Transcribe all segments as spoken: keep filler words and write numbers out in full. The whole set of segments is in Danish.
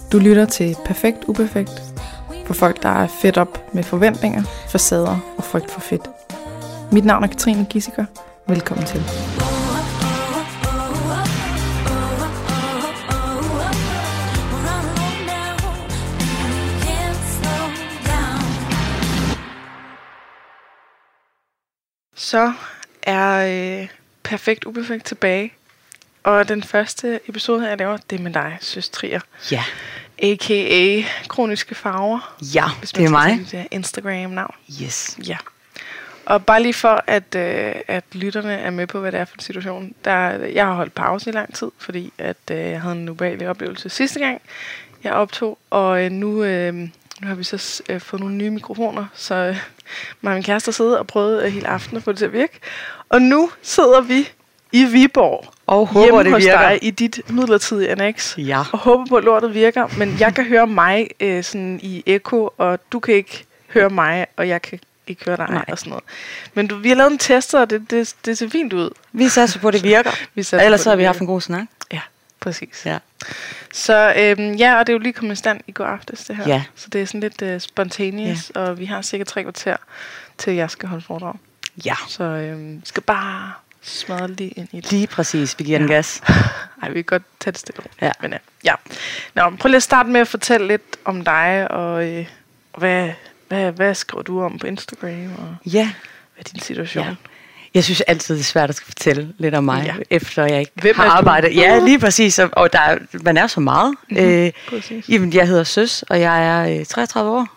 Du lytter til Perfekt Uperfekt for folk, der er fedt op med forventninger, facader og frygt for fedt. Mit navn er Katrine Gissiker. Velkommen til. Så er øh, Perfekt Uperfekt tilbage. Og den første episode, jeg laver, det er med dig, Søs Trier. Ja. A K A Kroniske Farver. Ja, hvis det er mig. Hvis man Instagram-navn. Yes. Ja. Og bare lige for, at, øh, at lytterne er med på, hvad det er for en situation. Der, jeg har holdt pause i lang tid, fordi at, øh, jeg havde en ubehagelig oplevelse sidste gang, jeg optog. Og øh, nu, øh, nu har vi så øh, fået nogle nye mikrofoner, så øh, mig og min kæreste har siddet og prøvet øh, hele aftenen at få det til at virke. Og nu sidder vi i Viborg. Og håber, hjemme det hos virker. dig i dit midlertidige annex. Ja. Og håber på, at lortet virker. Men jeg kan høre mig øh, sådan i ekko, og du kan ikke høre mig, og jeg kan ikke høre dig. Nej. Og sådan noget. Men du, vi har lavet en test, og det, det, det ser fint ud. Vi satser på, at det virker. Vi satser Ellers på, så har vi det haft virker. en god snak. Ja, præcis. Ja. Så øhm, ja, og det er jo lige kommet i stand i går aftes, det her. Ja. Så det er sådan lidt øh, spontaneous, ja. Og vi har cirka tre kvarter, til jeg skal holde foredrag. Ja. Så øhm, vi skal bare smadre lige ind i det. Lige præcis. Vi giver den gas. Ej, vi kan godt tage det stille. Ja. Men, ja. ja. Nå, prøv lige at starte med at fortælle lidt om dig, og øh, hvad, hvad, hvad skriver du om på Instagram, og Ja. hvad er din situation? Ja. Jeg synes altid, det er svært at skal fortælle lidt om mig, Ja. efter jeg ikke Hvem har er du? arbejdet. Ja, lige præcis. Og, og der, er- man er så meget. Mhm, Øh, præcis. jamen, jeg hedder Søs, og jeg er øh, treogtredive år.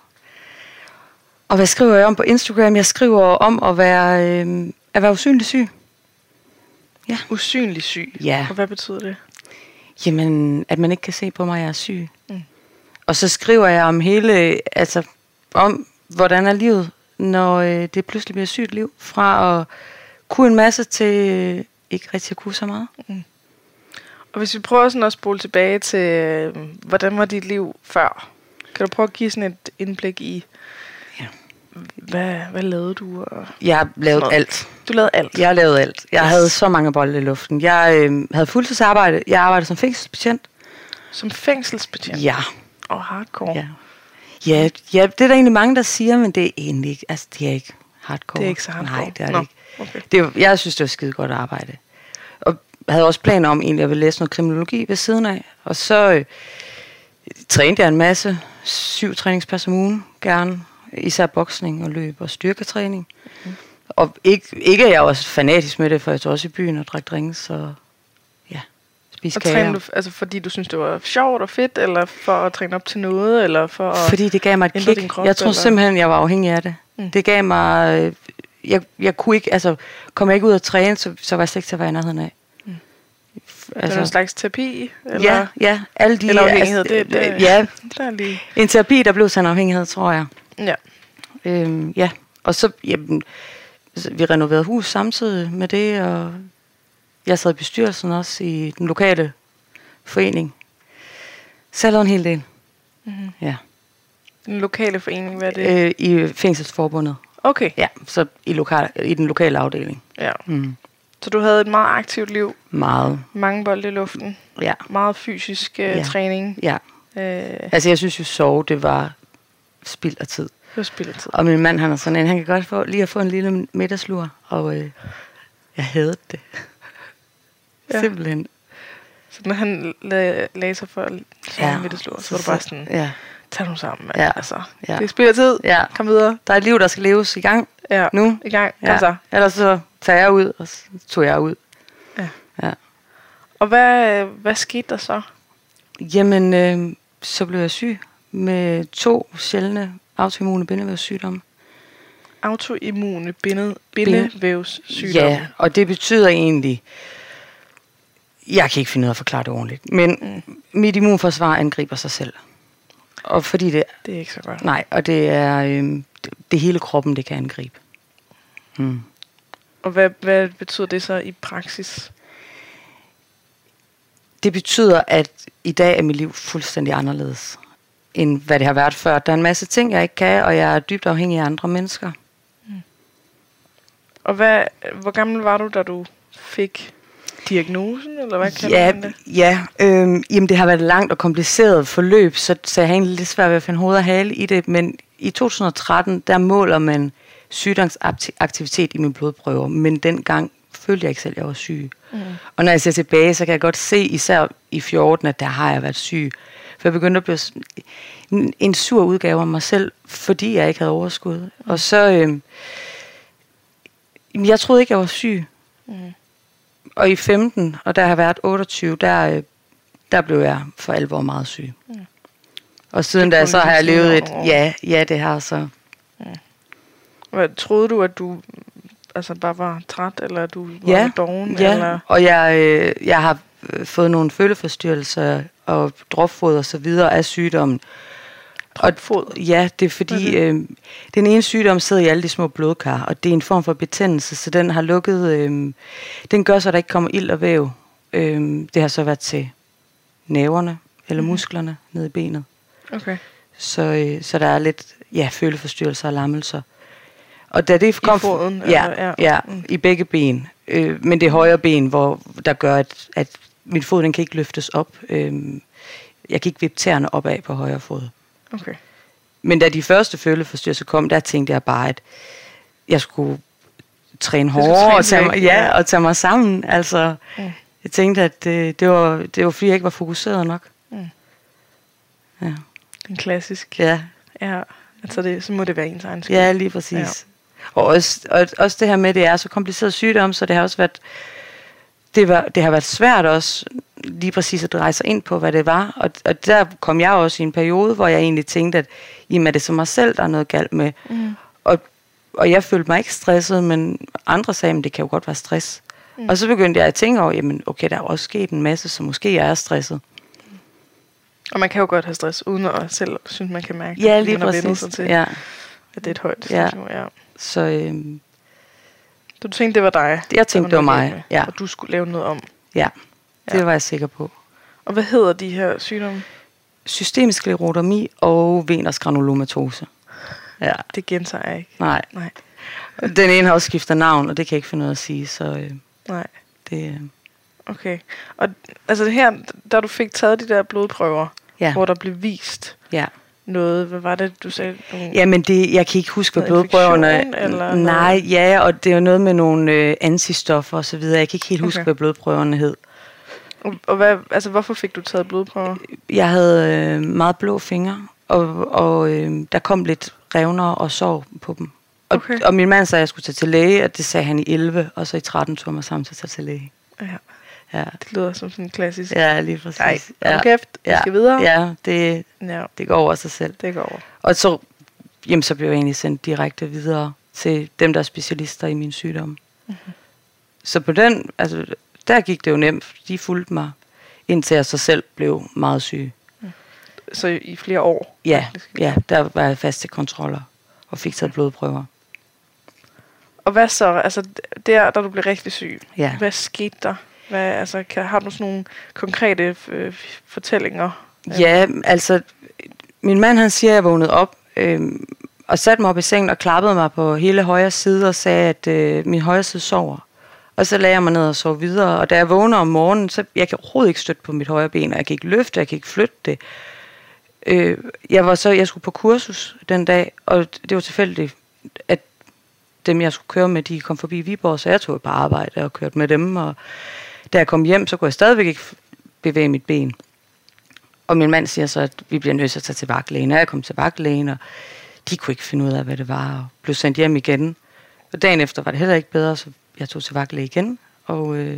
Og hvad skriver jeg om på Instagram? Jeg skriver om at være, øh, at være usynlig syg. Usynlig syg. Ja. Og hvad betyder det? Jamen, at man ikke kan se på mig, at jeg er syg. Mm. Og så skriver jeg om hele, altså om, hvordan er livet, når øh, det pludselig bliver sygt liv. Fra at kunne en masse til øh, ikke rigtig at kunne så meget. Og hvis vi prøver sådan at spole tilbage til, øh, hvordan var dit liv før? Kan du prøve at give sådan et indblik i, Ja. hvad, hvad lavede du? Og Jeg har lavet Sådan noget. alt. du lavede alt. Jeg har lavet alt. Jeg Yes. havde så mange bolde i luften. Jeg øh, havde fuldtidsarbejde. Jeg arbejdede som fængselsbetjent. Som fængselsbetjent. Ja. Og hardcore. Ja. Ja, ja, det er der egentlig mange, der siger, men det er egentlig ikke, altså det er ikke hardcore. Det er ikke så hardcore. Nej, det er det Nå, ikke. okay. Det var, jeg synes, det var skide godt arbejde. Og jeg havde også planer om egentlig at ville læse noget kriminologi ved siden af. Og så øh, trænede jeg en masse, syv træningspas om ugen, gerne. Især boksning og løb og styrketræning. Mm. Og ikke, ikke er jeg også fanatisk med det, for jeg tog også i byen og drak drinks og ja, spise Og kager. trænede du, altså fordi du synes det var sjovt og fedt, eller for at træne op til noget, eller for at Fordi det gav mig et ændre din kick. krop, Jeg tror eller? simpelthen, jeg var afhængig af det. Mm. Mm. Det gav mig... øh, Jeg, jeg kunne ikke... Altså, kom jeg ikke ud og træne, så, så var jeg slet ikke til at være i nærheden af. Mm. F- altså, en slags terapi? Eller, ja, ja. Alle de... eller afhængighed? Altså, det, det, ja, der er lige... en terapi, der blev til en afhængighed, tror jeg. Ja. Øhm, ja, og så... Jamen, så vi renoverede hus samtidig med det, og jeg sad i bestyrelsen også i den lokale forening. Så jeg lavede en hel del. Mm-hmm. Ja. Den lokale forening, hvad er det? Øh, I Fængselsforbundet. Okay. Ja, så i, lokal, i den lokale afdeling. Ja. Mm. Så du havde et meget aktivt liv, Meget. mange bolde i luften, Ja, meget fysisk øh, Ja. træning. ja. Øh, Altså, jeg synes jo, sove, det var spild af tid. det var spild af tid. Og min mand, han er sådan en, han kan godt få, lige at få en lille middagslur, og øh, jeg havde det. Ja. Ja. Simpelthen. Så når han la- lagde sig for ja. middagslur, så var du bare sådan, Ja, tag nu sammen, mand. Ja. Altså, Ja. det er spild af tid. ja. Kom videre. Der er et liv, der skal leves i gang Ja. nu. I gang. Kom Ja. så. Ellers så tager jeg ud, og så tog jeg ud. Ja. Ja. Og hvad, hvad skete der så? Jamen, øh, så blev jeg syg med to sjældne autoimmune bindevævssygdomme. Autoimmune binde, bindevævssygdomme. Ja, og det betyder egentlig, jeg kan ikke finde ud af at forklare det ordentligt, men mm. mit immunforsvar angriber sig selv. Og fordi det, Det er ikke så godt. nej, og det er øh, det, det hele kroppen, det kan angribe. Mm. Og hvad, hvad betyder det så i praksis? Det betyder, at i dag er mit liv fuldstændig anderledes, end hvad det har været før. Der er en masse ting, jeg ikke kan, og jeg er dybt afhængig af andre mennesker. Og hvad, hvor gammel var du, da du fik diagnosen, eller hvad kalder Ja, man det? ja øh, jamen det har været et langt og kompliceret forløb, så, så jeg har egentlig lidt svært ved at finde hoved og hale i det, men i to tusind og tretten, der måler man sygdomsaktivitet i mine blodprøver, men dengang følte jeg ikke selv, at jeg var syg. Mm. Og når jeg ser tilbage, så kan jeg godt se, især i fjorten, at der har jeg været syg. For jeg begyndte at blive en, en sur udgave af mig selv, fordi jeg ikke havde overskud. Mm. Og så, øh, jeg troede ikke, jeg var syg. Mm. Og i femten, og der har jeg været otteogtyve, der, der blev jeg for alvor meget syg. Mm. Og siden da, så har jeg levet et, ja, ja, det har så. Mm. Hvad, troede du, at du altså bare var træt, eller du var ja, doven? Ja, eller? og jeg, øh, jeg har fået nogle føleforstyrrelser og dropfod og så videre af sygdommen. Dropfod? Ja, det er fordi, det? Øh, den ene sygdom sidder i alle de små blodkar, og det er en form for betændelse, så den har lukket, øh, den gør så, at der ikke kommer ild og væv. Øh, det har så været til næverne eller mm. musklerne nede i benet. Okay. Så, øh, så der er lidt, ja, føleforstyrrelser og lammelser. Og da det kom, I foden? Ja, eller, ja. ja mm. i begge ben. Øh, men det højre ben, hvor der gør, at, at min fod den kan ikke løftes op. Øh, jeg kan ikke vippe tæerne opad på højre fod. Okay. Men da de første føleforstyrrelser kom, der tænkte jeg bare, at jeg skulle træne hårdere og tage, mig, ja, og tage mig sammen. Altså, mm. jeg tænkte, at det, det, var, det var fordi, jeg ikke var fokuseret nok. Mm. Ja. En klassisk. Ja. Ja, altså det, så må det være ens egen skyld. Ja, lige præcis. Ja. Og også, og også det her med, at det er så kompliceret sygdom, så det har også været, det, var, det har været svært også lige præcis at dreje sig ind på, hvad det var. Og, og der kom jeg også i en periode, hvor jeg egentlig tænkte, at jamen, er det så mig selv, der er noget galt med. Mm. Og, og jeg følte mig ikke stresset, men andre sagde, at det kan jo godt være stress. Mm. Og så begyndte jeg at tænke over, jamen okay, der er også sket en masse, så måske jeg er stresset. Og man kan jo godt have stress, uden at selv synes, man kan mærke det. Ja, lige præcis. Sig til, ja. at det er et højt ja. niveau, ja. Så, øhm, du tænkte, det var dig? Jeg tænkte, det var mig, ja. Og du skulle lave noget om? Ja, det ja. var jeg sikker på. Og hvad hedder de her sygdomme? Systemisk sklerodermi og venøs granulomatose. Ja. Det gentager jeg ikke. Nej. Nej. Den ene har også skiftet navn, og det kan jeg ikke finde noget at sige, så øh, nej. Det, øh. Okay. Og altså det her, da du fik taget de der blodprøver, ja. hvor der blev vist ja. noget, hvad var det, du sagde? Jamen, det, jeg kan ikke huske, hvad blodprøverne... Eller nej, noget? Ja, og det er jo noget med nogle øh, antistoffer og så videre. Jeg kan ikke helt huske, okay. hvad blodprøverne hed. Og, og hvad, altså, hvorfor fik du taget blodprøver? Jeg havde øh, meget blå fingre, og, og øh, der kom lidt revner og sår på dem. Og, okay. og min mand sagde, at jeg skulle tage til læge, og det sagde han i elleve, og så i tretten tog jeg mig sammen til at tage til læge. Ja. Ja. Det lyder som sådan en klassisk... Ja, lige præcis. Ej, ja. kæft, vi ja. skal videre. Ja, det, ja, det går over sig selv. Det går over. Og så, jamen, så blev jeg egentlig sendt direkte videre til dem, der er specialister i min sygdom. Mm-hmm. Så på den, altså, der gik det jo nemt. De fulgte mig, indtil jeg så selv blev meget syg. Mm. Så i flere år? Ja, ja, der var jeg fast til kontroller og fik taget blodprøver. Og hvad så? Altså, der, da du blev rigtig syg, ja. hvad skete der? Hvad, altså, kan, har du sådan nogle konkrete øh, fortællinger? Ja, altså, min mand han siger, at jeg vågnede op øh, og satte mig op i sengen og klappede mig på hele højre side og sagde, at øh, min højre side sover. Og så lagde jeg mig ned og sov videre, og da jeg vågner om morgenen, så jeg kan overhovedet ikke støtte på mit højre ben, og jeg kan ikke løfte, jeg kan ikke flytte det. Øh, jeg var så, jeg skulle på kursus den dag, og det var tilfældigt, at dem jeg skulle køre med, de kom forbi Viborg, så jeg tog på arbejde og kørte med dem, og da jeg kom hjem, så kunne jeg stadigvæk ikke bevæge mit ben. Og min mand siger så, at vi bliver nødt til at tage til vagtlægen, og jeg kom til vagtlægen, og de kunne ikke finde ud af, hvad det var, og blev sendt hjem igen. Og dagen efter var det heller ikke bedre, så jeg tog til vagtlæge igen, og, øh,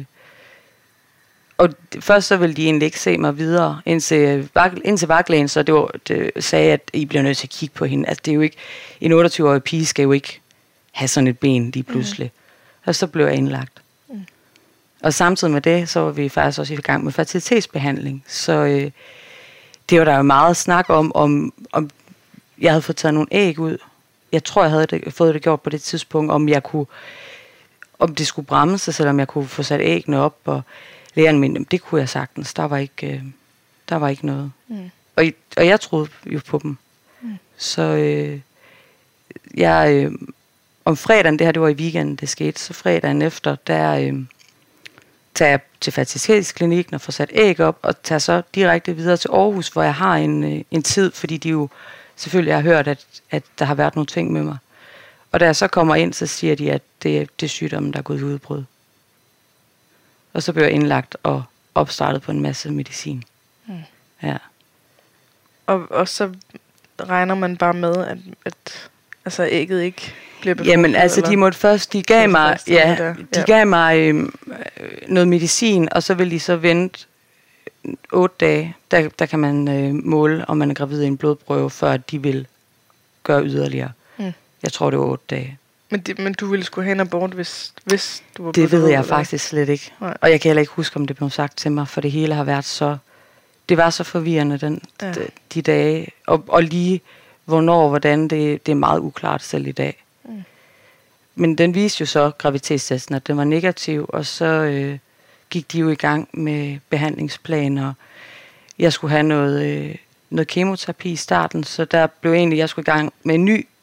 og først så ville de egentlig ikke se mig videre, indtil, indtil vagtlægen så det var, det sagde, at I bliver nødt til at kigge på hende. Altså det er jo ikke, en otteogtyve-årig pige skal jo ikke have sådan et ben lige pludselig. Mm. Og så blev jeg indlagt. Mm. Og samtidig med det, så var vi faktisk også i gang med fertilitetsbehandling. Så øh, det var der jo meget snak om, om, om jeg havde fået taget nogle æg ud. Jeg tror, jeg havde det, fået det gjort på det tidspunkt, om jeg kunne, om det skulle bremses, eller om jeg kunne få sat æggene op. Og lægerne mente, det kunne jeg sagtens. Der var ikke, øh, der var ikke noget. Mm. Og, og jeg troede jo på dem. Mm. Så øh, jeg... Øh, om fredagen, det her det var i weekenden, det skete, så fredagen efter, der øh, tager jeg til fertilitetsklinikken og får sat æg op, og tager så direkte videre til Aarhus, hvor jeg har en, øh, en tid, fordi de jo selvfølgelig har hørt, at, at der har været nogle ting med mig. Og da jeg så kommer ind, så siger de, at det, det er sygdommen, der er gået i udbrud. Og så bliver jeg indlagt og opstartet på en masse medicin. Mm. Ja. Og, og så regner man bare med, at, at altså ægget ikke bliver befrugtet? Jamen altså, eller? de måtte først, de gav mig, ja, de ja. gav mig øh, noget medicin, og så vil de så vente otte dage. Der, der kan man øh, måle, om man er gravid i en blodprøve, før de vil gøre yderligere. Mm. Jeg tror, det var otte dage. Men, det, men du ville skulle hen og bort, hvis, hvis du var Det ved jeg eller? faktisk slet ikke. Nej. Og jeg kan heller ikke huske, om det blev sagt til mig, for det hele har været så... Det var så forvirrende den, ja. de, de dage. Og, og lige hvornår, hvordan, det, det er meget uklart selv i dag. Mm. Men den viste jo så, graviditetstesten, at den var negativ, og så øh, gik de jo i gang med behandlingsplaner. Jeg skulle have noget, øh, noget kemoterapi i starten, så der blev egentlig, jeg skulle i gang med en ny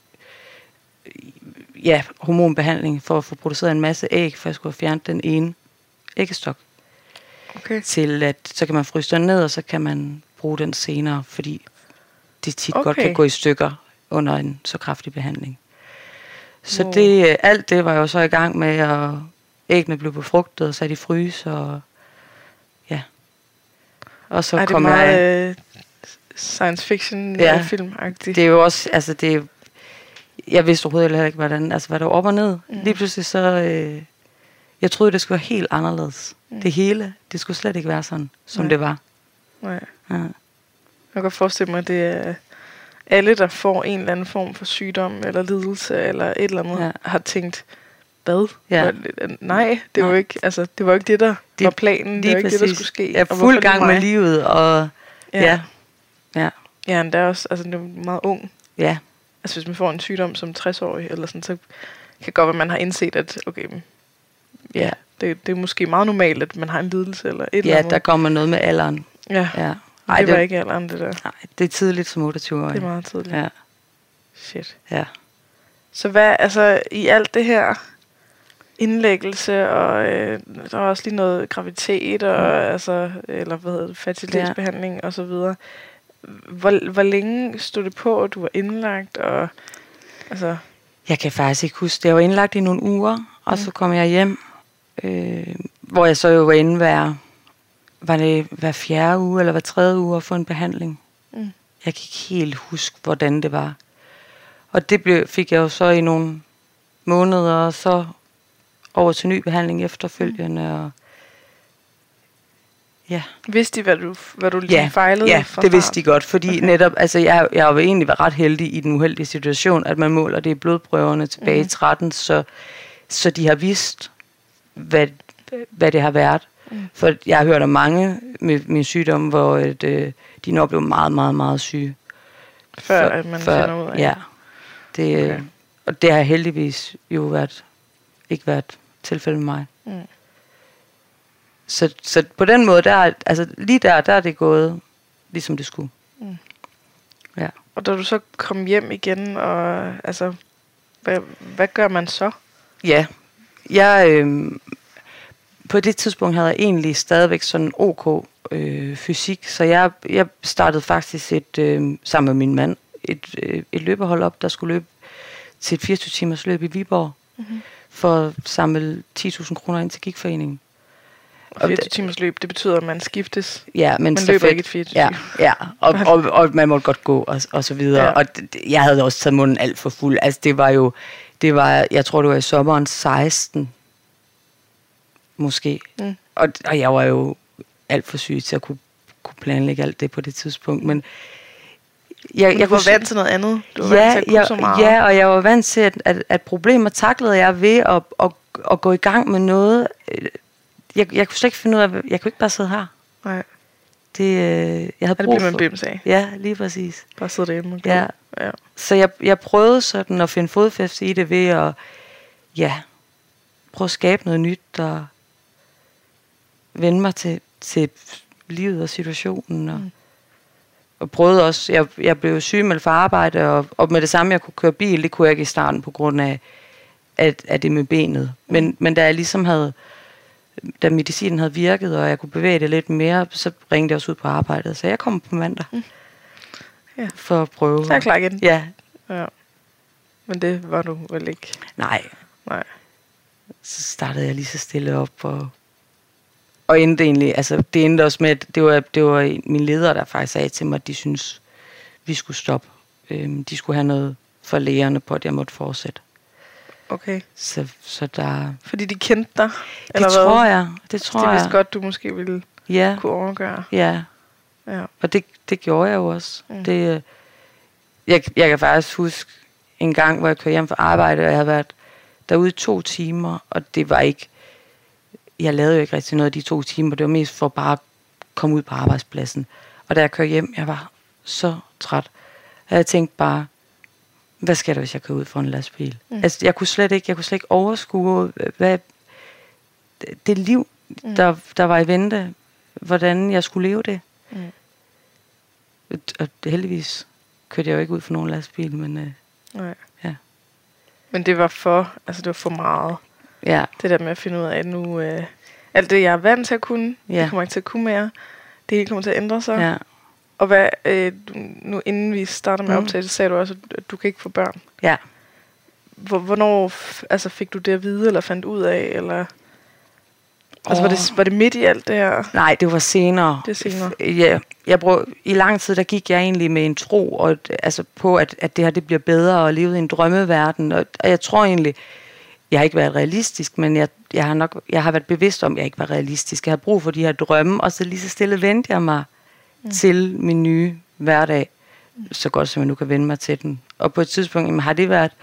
ja, hormonbehandling for at få produceret en masse æg, for jeg skulle have fjernet den ene æggestok. Okay. Til at, så kan man fryse den ned, og så kan man bruge den senere, fordi det tit okay. godt kan gå i stykker under en så kraftig behandling. Så wow. det, alt det var jeg jo så i gang med, og æggene blev befrugtet og sat i frys, og ja. Og så er kom det meget jeg... Øh, science fiction ja, film-agtigt? Det er jo også, altså det jeg vidste overhovedet heller ikke, hvordan, altså var der op og ned. Mm. Lige pludselig så, øh, jeg troede, det skulle være helt anderledes. Mm. Det hele, det skulle slet ikke være sådan, som Nej. det var. Nej. Ja. Jeg kan godt forestille mig, at det er alle, der får en eller anden form for sygdom, eller lidelse, eller et eller andet, ja. har tænkt, hvad? Ja. Nej, det var jo ikke, altså, det var ikke det, der de, var planen. Det var ikke præcis. det, der skulle ske. Jeg er fuld gang med livet, og ja. Ja, ja. ja men der er også, altså, det er meget ung. Ja. Altså hvis man får en sygdom som tres-årig, eller sådan, så kan det godt være, at man har indset, at okay, ja, ja. Det, det er måske meget normalt, at man har en lidelse, eller et ja, eller andet. Ja, der kommer noget med alderen. Ja, ja. Ej, det var det, ikke alderen, det der. Nej, det er tidligt som otteogtyve-årig. Det er meget tidligt. Ja. Shit. Ja. Så hvad, altså i alt det her indlæggelse, og øh, der var også lige noget graviditet, og mm. altså, eller hvad hedder det, fertilitetsbehandling, ja. og så videre. Hvor, hvor længe stod det på, at du var indlagt? Og, altså jeg kan faktisk ikke huske. Jeg var indlagt i nogle uger, og mm. så kom jeg hjem, øh, hvor jeg så jo var inde hver, var det hver fjerde uge, eller hver tredje uge at få en behandling. Mm. Jeg kan ikke helt huske, hvordan det var. Og det blev, fik jeg jo så i nogle måneder, og så over til ny behandling efterfølgende, mm. og ja. Vidste de, hvad du, hvad du lige ja, fejlede? Ja, det vidste de godt, fordi okay. netop, altså jeg, jeg har jo egentlig været ret heldig i den uheldige situation, at man måler det i blodprøverne tilbage mm. i tretten, så, så de har vidst, hvad, hvad det har været. Mm. For jeg har hørt om mange med min sygdom, hvor et, øh, de når blev meget, meget, meget syge. Før at man før, finder ud af ja. Det, okay. øh, og det har heldigvis jo været, ikke været tilfældet med mig. Mm. Så, så på den måde, der, altså lige der, der er det gået, ligesom det skulle. Mm. Ja. Og da du så kom hjem igen, og altså, hvad, hvad gør man så? Ja, jeg, øh, på det tidspunkt havde jeg egentlig stadigvæk sådan ok øh, fysik, så jeg, jeg startede faktisk et, øh, sammen med min mand, et, øh, et løbehold op, der skulle løbe til et fireogtyve timers løb i Viborg, mm-hmm. for at samle ti tusind kroner ind til Gigtforeningen. Og fireogtyve timers løb, det betyder, at man skiftes. Ja, men man løber ikke et fireogtyve. Ja, ja. Og, og, og man måtte godt gå, og, og så videre. Ja. Og d- jeg havde også taget munden alt for fuld. Altså, det var jo, det var, jeg tror, det var i sommeren seksten, måske. Mm. Og, og jeg var jo alt for syg til at kunne, kunne planlægge alt det på det tidspunkt. Men jeg, men du jeg var kunne, vant til noget andet? Du var ja, vant til at kunne jeg, så meget? Ja, og jeg var vant til, at, at, at problemer taklede jeg ved at, at, at gå i gang med noget. Jeg, jeg kunne slet ikke finde ud af, jeg kunne ikke bare sidde her. Nej. Det, øh, jeg havde brug for. Det blev man bims af. Ja, lige præcis. Bare sidde derhjemme. Ja. ja. Så jeg, jeg prøvede sådan at finde fodfæste i det ved at, ja, prøve at skabe noget nyt og vende mig til, til livet og situationen. Og, mm. og prøvede også, jeg, jeg blev sygemeldt for arbejde, og, og med det samme, jeg kunne køre bil, det kunne jeg ikke i starten på grund af, at, at det med benet. Mm. Men, men da jeg ligesom havde da medicinen havde virket, og jeg kunne bevæge det lidt mere, så ringede jeg også ud på arbejdet. Så jeg kom på mandag. Mm. Ja. For at prøve. Så er jeg klar igen. Ja. Ja. Men det var du vel ikke? Nej. Nej. Så startede jeg lige så stille op, og, og endte egentlig, altså det endte også med, at det var, det var min leder, der faktisk sagde til mig, at de synes vi skulle stoppe. Øhm, de skulle have noget for lægerne på, at jeg måtte fortsætte. Okay. Så, så der... Fordi de kendte dig? Det eller tror hvad? jeg. Det tror de jeg. vidste godt, du måske ville ja. kunne overgøre. Ja. Ja. Og det, det gjorde jeg jo også. Mm. Det, jeg, jeg kan faktisk huske en gang, hvor jeg kørte hjem fra arbejde, og jeg havde været derude i to timer, og det var ikke... Jeg lavede jo ikke rigtig noget af de to timer. Det var mest for bare at komme ud på arbejdspladsen. Og da jeg kørte hjem, jeg var så træt. Jeg tænkte bare, hvad sker der, hvis jeg kører ud for en lastbil? Mm. Altså, jeg kunne slet ikke, jeg kunne slet ikke overskue, hvad det liv, mm. der, der var i vente, hvordan jeg skulle leve det. Mm. Og heldigvis kørte jeg jo ikke ud for nogen lastbil, men øh, Nej. Ja. Men det var for, altså det var for meget. Ja. Det der med at finde ud af, at nu, øh, alt det jeg er vant til at kunne, ja. det kommer ikke til at kunne mere. Det hele kommer til at ændre sig. Ja. Og hvad, øh, nu inden vi starter med mm. optagelse, så sagde du også, at du kan ikke få børn. Ja. Hvornår f- altså fik du det at vide, eller fandt ud af, eller... Altså, oh. var, det, var det midt i alt det her? Nej, det var senere. Det er senere. Ja, jeg brug, I lang tid, der gik jeg egentlig med en tro og, altså på, at, at det her det bliver bedre, og leve i en drømmeverden. Og, og jeg tror egentlig, jeg har ikke været realistisk, men jeg, jeg, har nok, jeg har været bevidst om, at jeg ikke var realistisk. Jeg har brug for de her drømme, og så lige så stille vendte jeg mig mm. til min nye hverdag, mm. så godt som jeg nu kan vende mig til den. Og på et tidspunkt, jamen, har det været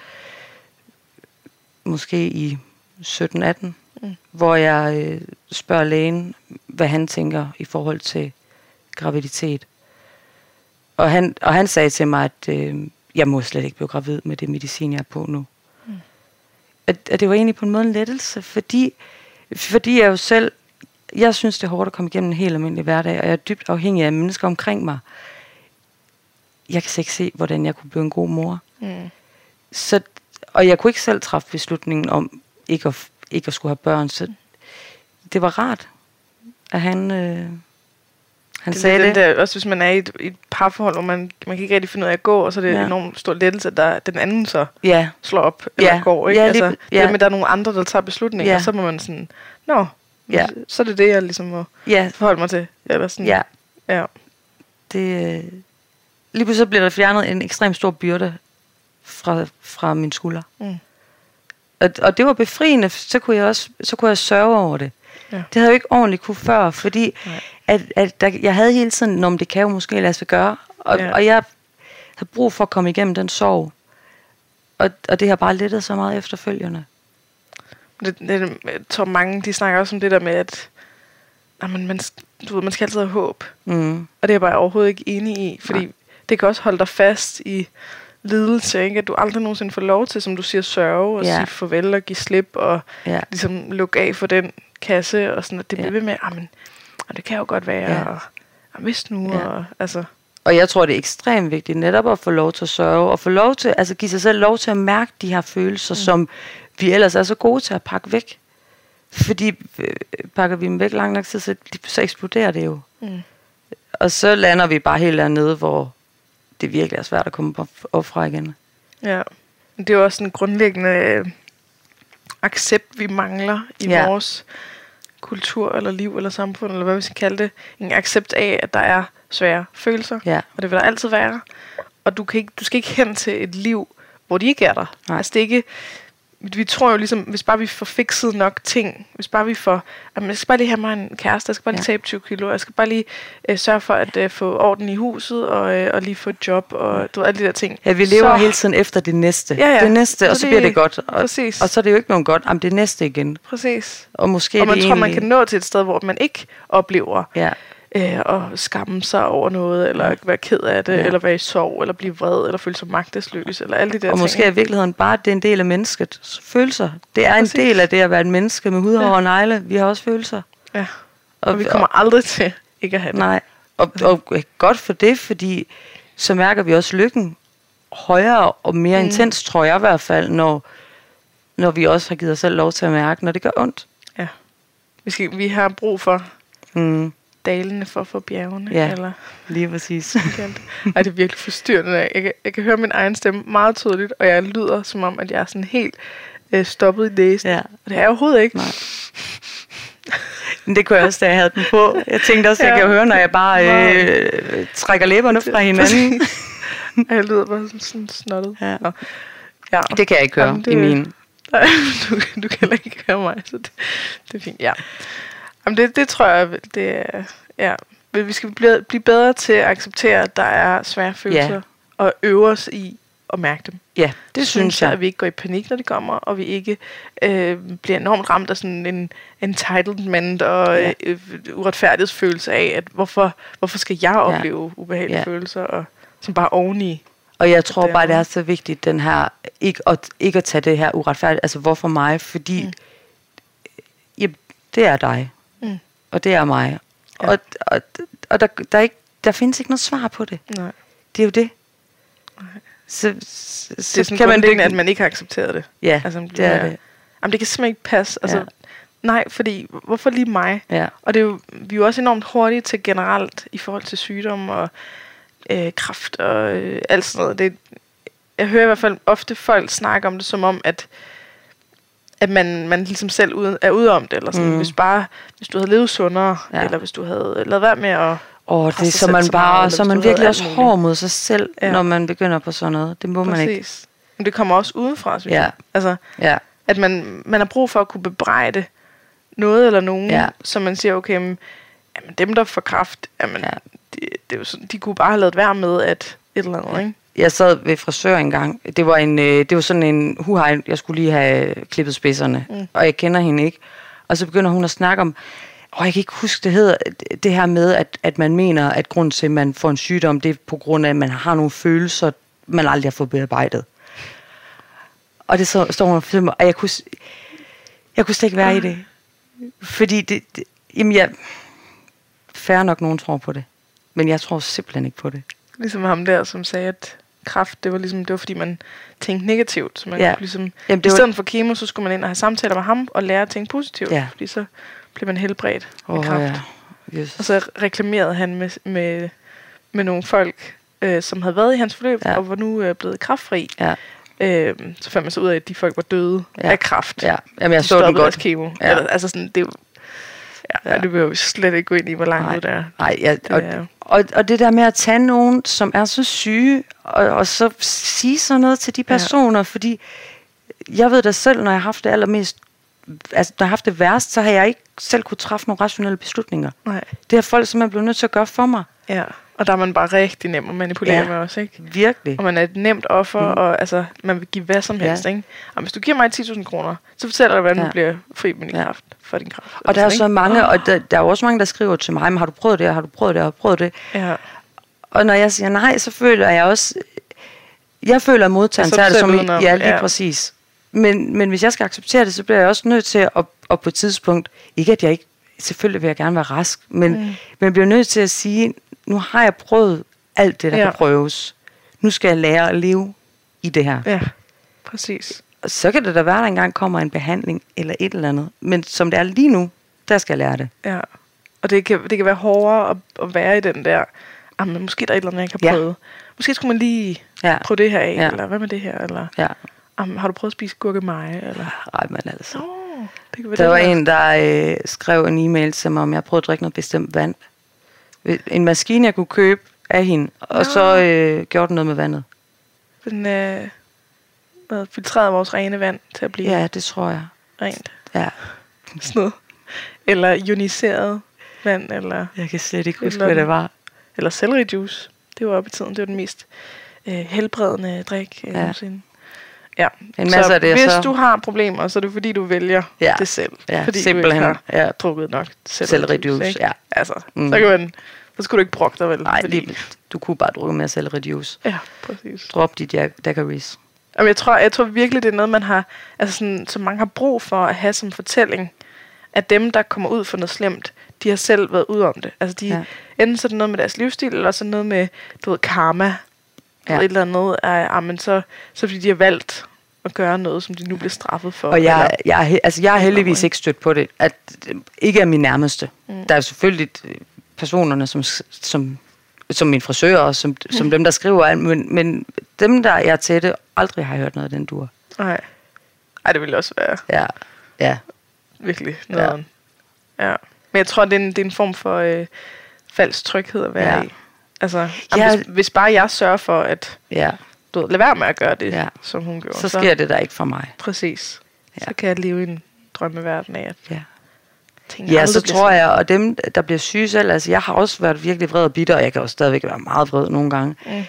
måske i sytten atten, mm. hvor jeg øh, spørger lægen, hvad han tænker i forhold til graviditet. Og han, og han sagde til mig, at øh, jeg må slet ikke blive gravid med det medicin, jeg er på nu. Mm. At, at det var egentlig på en måde en lettelse, fordi, fordi jeg jo selv, jeg synes, det er hårdt at komme igennem en helt almindelig hverdag, og jeg er dybt afhængig af mennesker omkring mig. Jeg kan ikke se, hvordan jeg kunne blive en god mor. Mm. Så, og jeg kunne ikke selv træffe beslutningen om ikke at, ikke at skulle have børn, så det var rart, at han, øh, han det sagde det. Der, også hvis man er i et, i et parforhold, hvor man, man kan ikke rigtig finde ud af at gå, og så er det ja. enormt stor lettelse, at der, den anden så ja. slår op eller ja. går. Ikke? Ja, altså, lige, det ja. med, at der er nogle andre, der tager beslutninger, ja. og så må man sådan, nå, ja. så er det det, jeg ligesom må ja. forholde mig til. Eller sådan. Ja. ja. Det, lige pludselig bliver der fjernet en ekstremt stor byrde fra, fra min skulder. Mm. Og, og det var befriende, så kunne jeg også så kunne jeg sørge over det. Ja. Det havde jeg jo ikke ordentligt kunne før, fordi at, at der, jeg havde hele tiden, om det kan jo måske lade sig gøre, og, ja. og jeg havde brug for at komme igennem den sorg. Og, og det har bare lettet så meget efterfølgende. Det, det, jeg tror mange, de snakker også om det der med, at jamen, man, du ved, man skal altid have håb. Mm. Og det er jeg bare overhovedet ikke enig i, fordi ja. det kan også holde dig fast i lidelse, ikke? At du aldrig nogensinde får lov til, som du siger, sørge og ja. sige farvel og give slip og ja. ligesom lukke af for den kasse og sådan, at det bliver ja. ved med, men det kan jo godt være, ja. og, og hvis nu, ja. og altså. Og jeg tror, det er ekstremt vigtigt netop at få lov til at sørge, og få lov til, altså give sig selv lov til at mærke de her følelser, mm. som vi ellers er så gode til at pakke væk. Fordi øh, pakker vi dem væk lang nok tid, så, så eksploderer det jo. Mm. Og så lander vi bare helt dernede, hvor det virkelig er svært at komme op fra igen. Ja, det er jo også en grundlæggende øh, accept, vi mangler i ja. vores kultur, eller liv, eller samfund, eller hvad vi skal kalde det. En accept af, at der er svære følelser, ja. og det vil der altid være. Og du, kan ikke, du skal ikke hen til et liv, hvor de ikke er der. Nej. Altså det er ikke... Vi tror jo ligesom, hvis bare vi får fikset nok ting, hvis bare vi får, at jeg skal bare lige have mig en kæreste, jeg skal bare lige ja. tabe tyve kilo, jeg skal bare lige øh, sørge for at øh, få orden i huset, og, øh, og lige få et job, og du ved, alle de der ting. Ja, vi lever så hele tiden efter det næste. Ja, ja. Det næste, så og så det, bliver det godt. Og, præcis. Og så er det jo ikke nogen godt, jamen det næste igen. Præcis. Og måske og man det tror, egentlig... man kan nå til et sted, hvor man ikke oplever ja. øh, at skamme sig over noget, eller være ked af det, ja. eller være i sorg, eller blive vred, eller føle sig magtesløs, eller alle de der og ting. Og måske er i virkeligheden bare, det er en del af menneskets følelser. Det er Præcis. en del af det at være et menneske med hud, hår ja. og negle. Vi har også følelser. Ja, og, og vi kommer og, aldrig til ikke at have det. Nej, og, og godt for det, fordi så mærker vi også lykken højere og mere mm. intens, tror jeg i hvert fald, når, når vi også har givet os selv lov til at mærke, når det gør ondt. Ja. Vi, skal, vi har brug for Mm. dalene for at få bjergene. Ja, eller, lige præcis. Ej, det er virkelig forstyrrende. Jeg kan, jeg kan høre min egen stemme meget tydeligt, og jeg lyder som om, at jeg er sådan helt øh, stoppet i næsen. Ja. Og det er jeg overhovedet ikke. Nej. Men det kunne jeg også, da jeg havde den på. Jeg tænkte også, at jeg Ja. kan høre, når jeg bare øh, trækker læberne fra hinanden. Jeg lyder bare sådan, sådan snottet. Ja. Nå. Ja. Det kan jeg ikke høre Jamen, det- i min. Nej, du, du kan heller ikke høre mig, så det, det er fint. Ja. Jamen det, det tror jeg, det er... Ja. Men vi skal blive, blive bedre til at acceptere, at der er svære følelser, Ja. og øve os i at mærke dem. Ja, det synes jeg. At vi ikke går i panik, når de kommer, og vi ikke øh, bliver enormt ramt af sådan en entitlement og Ja. øh, uretfærdighedsfølelse af, at hvorfor, hvorfor skal jeg opleve ubehagelige Ja. følelser, og som bare oveni. Og jeg tror Det er bare, det er noget. så vigtigt, den her, ikke at, ikke at tage det her uretfærdigt, altså hvorfor mig, fordi Mm. ja, det er dig, Mm. og det er mig, Ja. og, og, og der, der, er ikke, der findes ikke noget svar på det. Nej. Det er jo det. Så, så, Det er sådan kan man det, at man ikke har accepteret det. Ja, Altså, man det bliver- er det. Jamen, det kan simpelthen ikke passe. Altså, Ja. Nej, fordi hvorfor lige mig? Ja. Og det er jo, vi er jo også enormt hurtige til generelt i forhold til sygdom og øh, kræft og øh, alt sådan noget. Det, jeg hører i hvert fald ofte folk snakke om det som om, at at man, man ligesom selv ude, er ude om det. Eller sådan. Mm. Hvis, bare, hvis du havde levet sundere, Ja. eller hvis du havde lavet være med at... Og det presse er sig så selv man så meget, bare, eller så er hvis man du havde virkelig alt også muligt. hård mod sig selv, Ja. når man begynder på sådan noget. Det må man ikke. Præcis. Men det kommer også udefra, synes Ja. jeg. Altså, Ja. at man, man har brug for at kunne bebrejde noget eller nogen, Ja. så man siger, okay, men, jamen, dem der får kræft, jamen, Ja. de, det er jo sådan, de kunne bare have lavet være med at et eller andet, ikke? Jeg sad ved frisør engang. Det var en, øh, det var sådan en huhej, jeg skulle lige have klippet spidserne, Mm. og jeg kender hende ikke. Og så begynder hun at snakke om, og jeg kan ikke huske, det hedder det her med, at, at man mener, at grunden til, at man får en sygdom, det er på grund af, at man har nogle følelser, man aldrig har fået bearbejdet. Og det så, står hun og filmer, og jeg kunne, s- jeg kunne slet ikke være i det. Fordi det, det jamen jeg, fair nok, nogen tror på det. Men jeg tror simpelthen ikke på det. Ligesom ham der, som sagde, at kræft, det var ligesom, det var fordi man tænkte negativt, så man Ja. kunne ligesom, Jamen, i det var- stedet for kemo, så skulle man ind og have samtaler med ham, og lære at tænke positivt, Ja. fordi så blev man helbredt med Åh, kræft. ja. Jesus. Og så reklamerede han med, med, med nogle folk, øh, som havde været i hans forløb, Ja. og var nu øh, blevet kræftfri. Ja. Øh, så fandt man så ud af, at de folk var døde Ja. ja. af kræft. Ja, jamen jeg De så den stoppede deres godt. kemo. Ja. Eller, altså sådan, det er jo... Ja, Ja. ja. Det behøver vi slet ikke gå ind i, hvor langt Nej. ud det er. Nej, ja, og, Det er- og, og det der med at tage nogen, som er så syge, og, og så sige sådan noget til de personer, ja. fordi jeg ved da selv, når jeg har haft det allermest, altså når jeg har haft det værst, så har jeg ikke selv kunne træffe nogle rationelle beslutninger. Nej. Det er folk, som er blevet nødt til at gøre for mig. Ja, og der er man bare rigtig nem at manipulere Ja. ja. med også, ikke? Virkelig. Og man er et nemt offer, Mm. mm. og altså, man vil give hvad som helst, Ja. ikke? Og hvis du giver mig ti tusind kroner, så fortæller jeg, hvordan Ja. du bliver fri med din Ja. kræft, for din kræft. Og der er Altså, så ikke? mange, og der, der er også mange, der skriver til mig, men har du prøvet det, har du prøvet det, har du prøvet det? Ja. Og når jeg siger nej, så føler jeg også, jeg føler at modtageren Så tager det selv som, i- udenom, ja, lige ja. præcis. Men, men hvis jeg skal acceptere det, så bliver jeg også nødt til at, at på et tidspunkt, ikke at jeg ikke, selvfølgelig vil jeg gerne være rask, men, mm. men jeg bliver nødt til at sige, nu har jeg prøvet alt det, der Ja. kan prøves. Nu skal jeg lære at leve i det her. Ja, præcis. Og så kan det da være, at der engang kommer en behandling eller et eller andet. Men som det er lige nu, der skal jeg lære det. Ja. Og det kan, det kan være hårdere at, at være i den der, ah, men måske der er et eller andet, jeg ikke har Ja. prøvet. Måske skulle man lige Ja. prøve det her af, Ja. eller hvad med det her, eller Ja. ah, har du prøvet at spise gurkemeje, eller... Ej, men altså. Oh, det kan være Der det, var en, der øh, skrev en e-mail til mig, om jeg prøvede at drikke noget bestemt vand. En maskine, jeg kunne købe af hende, og Nå. så øh, gjorde den noget med vandet. Den øh, hvad, filtrerede vores rene vand til at blive Ja, det tror jeg. rent. Ja. Sådan noget. Eller ioniseret vand, eller, Jeg kan slet ikke Et huske, eller hvad det andet. var. eller celeryjuice. Det var oppe i tiden. Det var den mest øh, helbredende drik øh, Ja. nogensinde. Ja. En masse så af det, hvis så- du har problemer, så er det fordi, du vælger Ja. det selv. Ja, fordi simpelthen. du ikke har Ja. drukket nok Celeryjuice, ikke? ja. Altså, Mm. mm. så kan man... Så skulle du ikke brokke dig vel? Nej, fordi, fordi... du kunne bare drukke mere celeryjuice. Ja, præcis. Drop dit jack- daiquiris. Jamen, jeg tror, jeg tror virkelig, det er noget, man har, altså sådan, som mange har brug for at have som fortælling, at dem, der kommer ud for noget slemt, de har selv været ud om det. Altså, de, Ja. ja. enten så er det noget med deres livsstil, eller så noget med, du ved, karma. Ja. Ja. Et eller andet, er, ah, men så, så fordi de har valgt at gøre noget, som de nu bliver straffet for. Og jeg, eller, jeg, er, altså jeg er heldigvis ikke stødt på det, at ikke er min nærmeste. Mm. Der er selvfølgelig personerne, som, som, som min frisør, og som, mm. som dem, der skriver, men, men dem, der er tætte, aldrig har hørt noget af den dur. Nej. Ej, det ville også være ja. Ja. virkelig noget. Ja. Ja. Men jeg tror, det er en, det er en form for øh, falsk tryghed at være ja. i. Altså, ja. hvis, hvis bare jeg sørger for, at ja. du ved, lad være med at gøre det, ja. som hun gjorde. Så sker så, det der ikke for mig. Præcis. Ja. Så kan jeg leve i en drømmeverden af, at ja. ting ja, så tror jeg, og dem, der bliver syge selv, altså jeg har også været virkelig vred og bitter, og jeg kan også stadigvæk være meget vred nogle gange. Mm.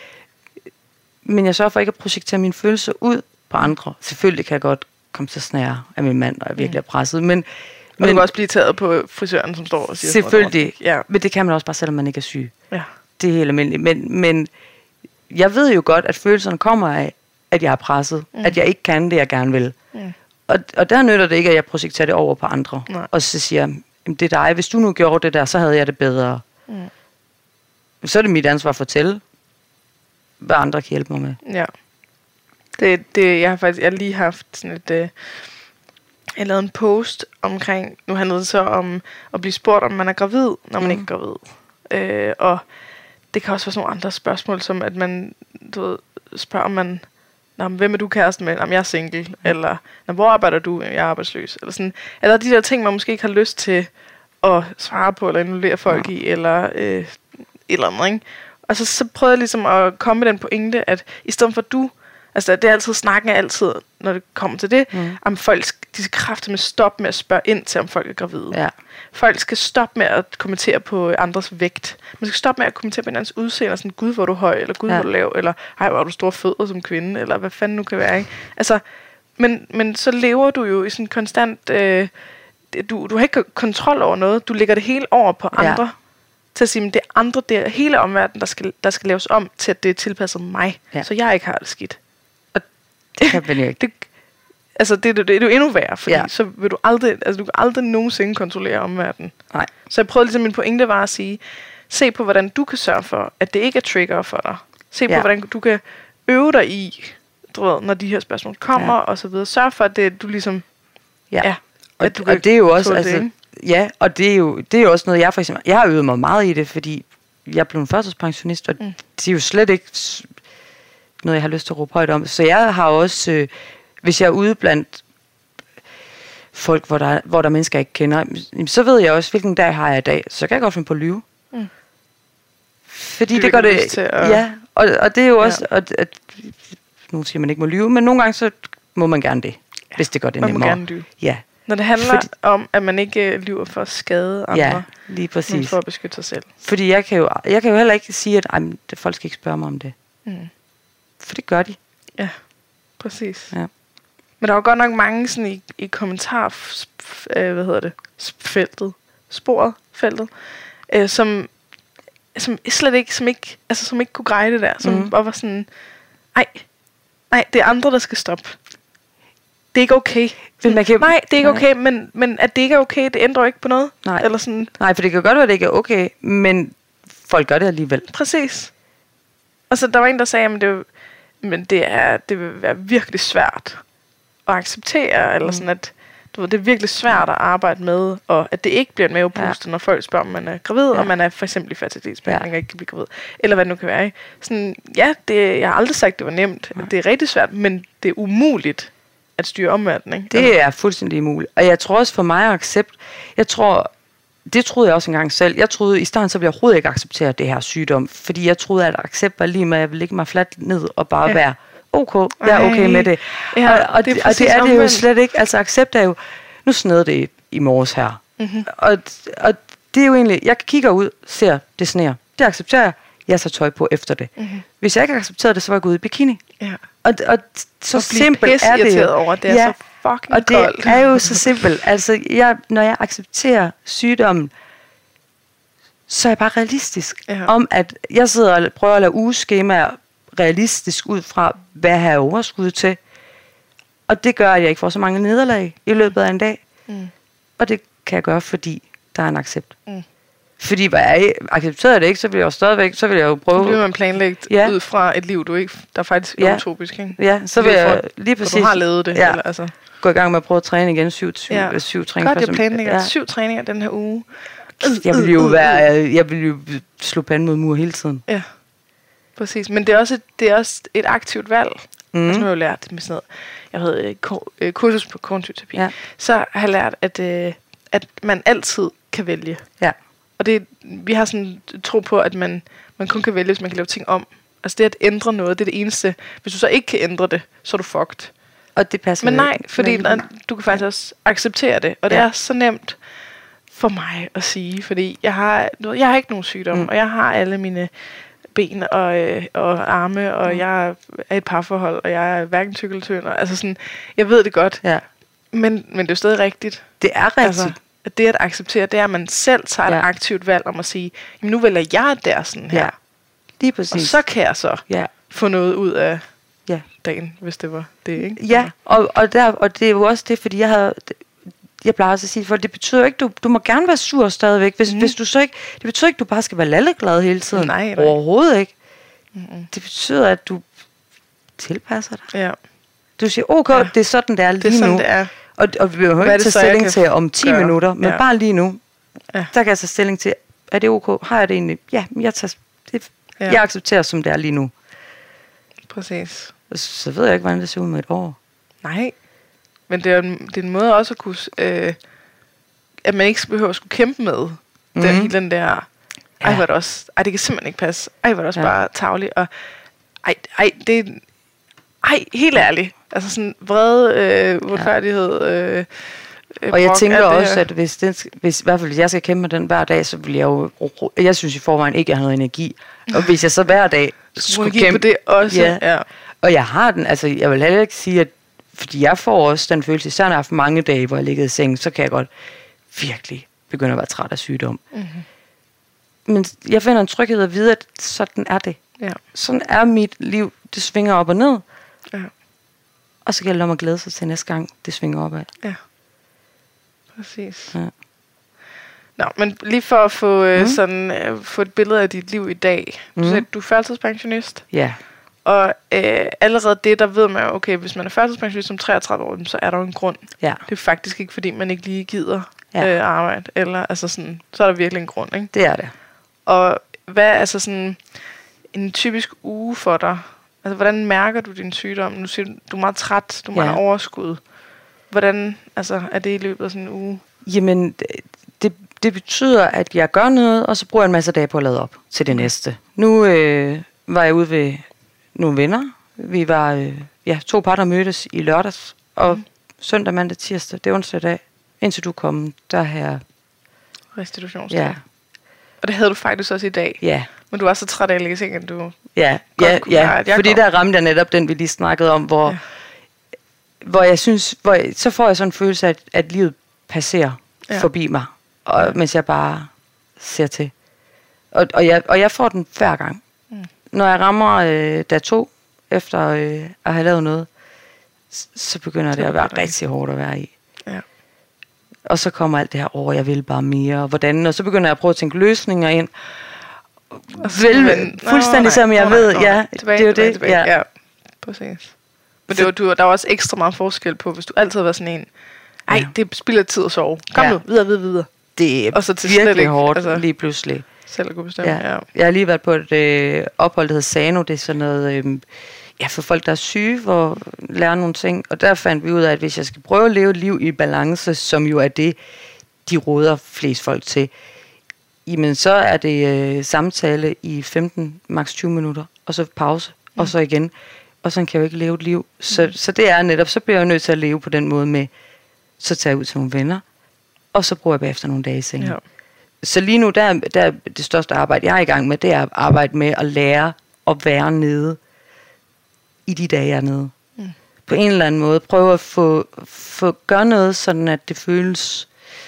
Men jeg sørger for ikke at projektere mine følelser ud på andre. Selvfølgelig kan jeg godt komme til at snære af min mand, og jeg virkelig er presset, men og du kan også blive taget på frisøren, som står og siger... Selvfølgelig, ja. Men det kan man også bare, selvom man ikke er syg. Ja. Det er helt almindeligt. Men, men jeg ved jo godt, at følelserne kommer af, at jeg er presset. Mm. At jeg ikke kan det, jeg gerne vil. Mm. Og, og der nytter det ikke, at jeg projekterer det over på andre. Nej. Og så siger jeg, det er dig. Hvis du nu gjorde det der, så havde jeg det bedre. Mm. Så er det mit ansvar at fortælle, hvad andre kan hjælpe mig med. Ja. Det, det, jeg har faktisk jeg har lige haft sådan et... Øh, jeg lavede en post omkring, nu handlede det så om at blive spurgt, om man er gravid, når man mm. ikke er gravid. Øh, og det kan også være sådan nogle andre spørgsmål, som at man du ved, spørger, om man, hvem er du kæresten med? Om jeg er single? Mm. Eller hvor arbejder du? Jeg er arbejdsløs. Eller, sådan. Eller de der ting, man måske ikke har lyst til at svare på, eller involvere folk mm. i, eller øh, et eller andet. Ikke? Og så, så prøvede jeg ligesom at komme med den pointe, at i stedet for du, altså det er altid snakken, altid, når det kommer til det, mm. om folk, de skal kræfte med stoppe med at spørge ind til, om folk er gravide. Ja. Folk skal stoppe med at kommentere på andres vægt. Man skal stoppe med at kommentere på andres udseende, sådan, gud, hvor er du høj, eller gud, ja. hvor er du lav, eller hej, hvor er du store fødder som kvinde, eller hvad fanden nu kan være, ikke? Altså, men, men så lever du jo i sådan konstant, øh, du, du har ikke kontrol over noget, du lægger det hele over på andre, ja. til at sige, men det er andre, det er hele omverdenen, der skal, der skal laves om til, at det er tilpasset mig, ja. så jeg ikke har det skidt. Det kan man jo ikke. Det, altså, det, det, det er jo endnu værre, fordi ja. så vil du aldrig, altså, du kan aldrig nogensinde kontrollere omverdenen. Nej. Så jeg prøvede ligesom, min pointe var at sige, se på, hvordan du kan sørge for, at det ikke er trigger for dig. Se på, ja. hvordan du kan øve dig i, du ved, når de her spørgsmål kommer, ja. og så videre. Sørg for, at det, du ligesom, ja, ja og, at du og det er jo også, altså, det, ja, og det er jo, det er jo også noget, jeg for eksempel, jeg har øvet mig meget i det, fordi jeg blev en førtidspensionist, og mm. det er jo slet ikke noget, jeg har lyst til at råbe højt om. Så jeg har også, øh, hvis jeg er ude blandt folk, hvor der, hvor der er mennesker, jeg ikke kender, så ved jeg også, hvilken dag har jeg i dag. Så kan jeg godt finde på at lyve. Mm. Fordi det, det gør det... Til at... Ja, og, og det er jo også... Ja. At, at, nu siger man ikke må lyve, men nogle gange så må man gerne det, ja. hvis det gør det man nemmere. Man må gerne lyve. Ja. Når det handler Fordi, om, at man ikke lyver for at skade andre, ja, lige præcis. men for at beskytte sig selv. Fordi jeg kan jo, jeg kan jo heller ikke sige, at ej, folk skal ikke spørge mig om det. Mm. For det gør de. Ja, præcis. Ja. Men der var godt nok mange sådan i, i kommentar, øh, hvad hedder det, feltet, sporet, feltet, øh, som, som slet ikke, som ikke, altså som ikke kunne greje det der, som mm. bare var sådan, ej, nej, det er andre, der skal stoppe. Det er ikke okay. Men man kan, nej, det er ikke okay, men, men at det ikke er okay, det ændrer jo ikke på noget. Nej. Eller sådan. Nej, for det kan godt være, at det ikke er okay, men folk gør det alligevel. Præcis. Og så der var en, der sagde, at det, men det, er, det vil være virkelig svært at acceptere, eller mm. sådan at du ved, det er virkelig svært at arbejde med, og at det ikke bliver en mavepuster, ja. når folk spørger, om man er gravid, ja. og man er for eksempel i fertilitetsbehandling, ja. og ikke kan blive gravid, eller hvad det nu kan være. Ikke? Sådan, ja, det, jeg har aldrig sagt, det var nemt. Ja. Det er rigtig svært, men det er umuligt at styre omverdenen. Ikke? Det er fuldstændig umuligt. Og jeg tror også for mig at accept, jeg tror, det troede jeg også engang selv. Jeg troede, i starten så ville jeg overhovedet ikke acceptere det her sygdom, fordi jeg troede, at accept var lige med, at jeg ville lægge mig fladt ned og bare ja. være ok, jeg er okay med det. Ja, og, og, det, det og det er det jo slet ikke. Altså accept er jo, nu snede det i, i morges her. Mm-hmm. Og, og det er jo egentlig, jeg kigger ud, ser det sner. Det accepterer jeg. Jeg tager tøj på efter det. Mm-hmm. Hvis jeg ikke accepterede det, så var jeg gået ud i bikini. Ja. Og, og så og simpelt er det jo. Over, det er ja, så fucking og det koldt. er jo så simpelt. Altså, jeg, når jeg accepterer sygdommen, så er jeg bare realistisk. Ja. Om at jeg sidder og prøver at lave ugeskemaer realistisk ud fra, hvad jeg har overskud til. Og det gør, at jeg ikke får så mange nederlag i løbet af en dag. Mm. Og det kan jeg gøre, fordi der er en accept. Mm. Fordi var jeg accepterede det ikke, så ville jeg jo stadigvæk, så ville jeg jo prøve... Så bliver man planlægt ja. ud fra et liv, du ikke, der faktisk er ja. utopisk, ikke? Ja, så vil jeg lige præcis... du har levet det, ja. eller altså... Gå i gang med at prøve at træne igen, syv, syv, ja. syv træninger. Godt, jeg planlægger ja. syv træninger den her uge. Jeg ville jo være, jeg ville jo slå panden mod mur hele tiden. Ja, præcis. Men det er også et, det er også et aktivt valg. Mm. Altså, jeg har jo lært det med sådan noget. Jeg havde et kursus på kognitiv terapi. Ja. Så har jeg lært, at, at man altid kan vælge. Ja. Og det, vi har sådan tro på, at man, man kun kan vælge, hvis man kan lave ting om. Altså det at ændre noget, det er det eneste. Hvis du så ikke kan ændre det, så er du fucked. Og det passer. Men nej, fordi der, du kan faktisk også acceptere det. Og det ja. er så nemt for mig at sige, fordi jeg har, jeg har ikke nogen sygdom, mm. og jeg har alle mine ben og, øh, og arme, og mm. jeg er i et parforhold, og jeg er hverken tyk eller tynd. Altså sådan, jeg ved det godt, ja. men, men det er jo stadig rigtigt. Det er rigtigt. Altså, at det at acceptere, det er, at man selv tager ja. et aktivt valg om at sige, jamen nu vælger jeg der sådan her. Ja. Lige præcis. Og så kan jeg så ja. få noget ud af ja. dagen, hvis det var det, ikke? Ja, og, og, der, og det er jo også det, fordi jeg havde... Jeg plejer også at sige, for det betyder ikke, du, du må gerne være sur stadigvæk, hvis, mm. hvis du så ikke, det betyder ikke, du bare skal være lalleglad hele tiden. Nej, nej. Overhovedet ikke. Mm-mm. Det betyder, at du tilpasser dig. Ja. Du siger, okay, ja. det er sådan, det er lige det er sådan, nu. Det er. Og, og vi behøver ikke tage stilling til om ti gøre? minutter, men ja. bare lige nu, ja. der kan jeg tage stilling til, er det okay? Har jeg det egentlig? Ja, jeg, tager, det, ja. jeg accepterer, som det er lige nu. Præcis. Så, så ved jeg ikke, hvordan det ser ud med et år. Nej. Men det er, en, det er en måde også at kunne, øh, at man ikke behøver at skulle kæmpe med mm-hmm. den, hele den der, ej, hvor det også, ej, det kan simpelthen ikke passe, ej, hvor det også ja. bare tarveligt, og ej, ej, det ej, helt ærligt, altså sådan vrede, øh, uretfærdighed, øh, øh, og jeg brok, tænker også, her. at hvis, den, hvis i hvert fald hvis jeg skal kæmpe med den hver dag, så vil jeg jo, jeg synes i forvejen ikke, jeg har noget energi, og hvis jeg så hver dag skulle kæmpe, på det også, ja, ja. og jeg har den, altså jeg vil heller ikke sige, at fordi jeg får også den følelse, især når jeg har haft mange dage, hvor jeg ligger i sengen, så kan jeg godt virkelig begynde at være træt af sygdom. Mm-hmm. Men jeg finder en tryghed at vide, at sådan er det. Ja. Sådan er mit liv. Det svinger op og ned. Ja. Og så gælder det om at glæde sig til næste gang, det svinger opad. Ja, præcis. Ja. Nå, men lige for at få, øh, mm. sådan, øh, få et billede af dit liv i dag. Du mm. sagde, du er førtidspensionist. Ja. Og øh, allerede det, der ved man jo, okay, hvis man er førtidspensionist som treogtredive år, så er der jo en grund. Ja. Det er faktisk ikke, fordi man ikke lige gider ja. øh, arbejde. Eller, altså sådan, så er der virkelig en grund, ikke? Det er det. Og hvad er altså sådan en typisk uge for dig? Altså, hvordan mærker du din sygdom? Nu siger du, du er meget træt, du mangler ja. overskud. Hvordan altså, er det i løbet af sådan en uge? Jamen, det, det betyder, at jeg gør noget, og så bruger jeg en masse dage på at lade op til det næste. Nu øh, var jeg ude ved nogle venner. Vi var øh, ja, to par, der mødtes i lørdags, og mm. søndag, mandag, tirsdag, det er onsdag dag, indtil du kom, der her... Restitutionsdag. Ja. Og det havde du faktisk også i dag. Ja. Men du var så træt af at ligge i sengen, at du... Ja, ja, ja. fordi går. Der ramte jeg netop den, vi lige snakkede om, hvor, ja. hvor jeg synes, hvor jeg, så får jeg sådan en følelse af, at, at livet passerer ja. forbi mig, og, ja. mens jeg bare ser til. Og, og, jeg, og jeg får den hver gang. Mm. Når jeg rammer øh, dag to, efter øh, at have lavet noget, så begynder det at være rigtig hårdt at være i. Ja. Og så kommer alt det her over, jeg vil bare mere, og hvordan, og så begynder jeg at prøve at tænke løsninger ind. Vel, men, fuldstændig nej, som jeg nej, ved, nej, ja, tilbage, det er jo tilbage, det. Tilbage. Ja. ja, præcis. Men det var, du, der var også ekstra meget forskel på, hvis du altid har været sådan en, ej, ja. det spilder tid at sove. Kom ja. nu, videre, videre, videre. Det er og så til virkelig ikke, hårdt, altså, lige pludselig. Selv at kunne bestemme, ja. ja. Jeg har lige været på et øh, ophold, der hedder Sano, det er sådan noget, øh, ja, for folk, der er syge, hvor lærer nogle ting. Og der fandt vi ud af, at hvis jeg skal prøve at leve et liv i balance, som jo er det, de råder flest folk til, jamen så er det øh, samtale i femten, maks tyve minutter, og så pause, mm. og så igen. Og sådan kan jeg jo ikke leve et liv. Så, mm. så det er netop, så bliver jeg nødt til at leve på den måde med, så tager jeg ud til nogle venner, og så bruger jeg bagefter nogle dage i sengen. Ja. Så lige nu, der, der det største arbejde, jeg er i gang med, det er at arbejde med at lære at være nede i de dage, jeg er nede. Mm. På en eller anden måde. Prøve at få, få gøre noget, sådan at det føles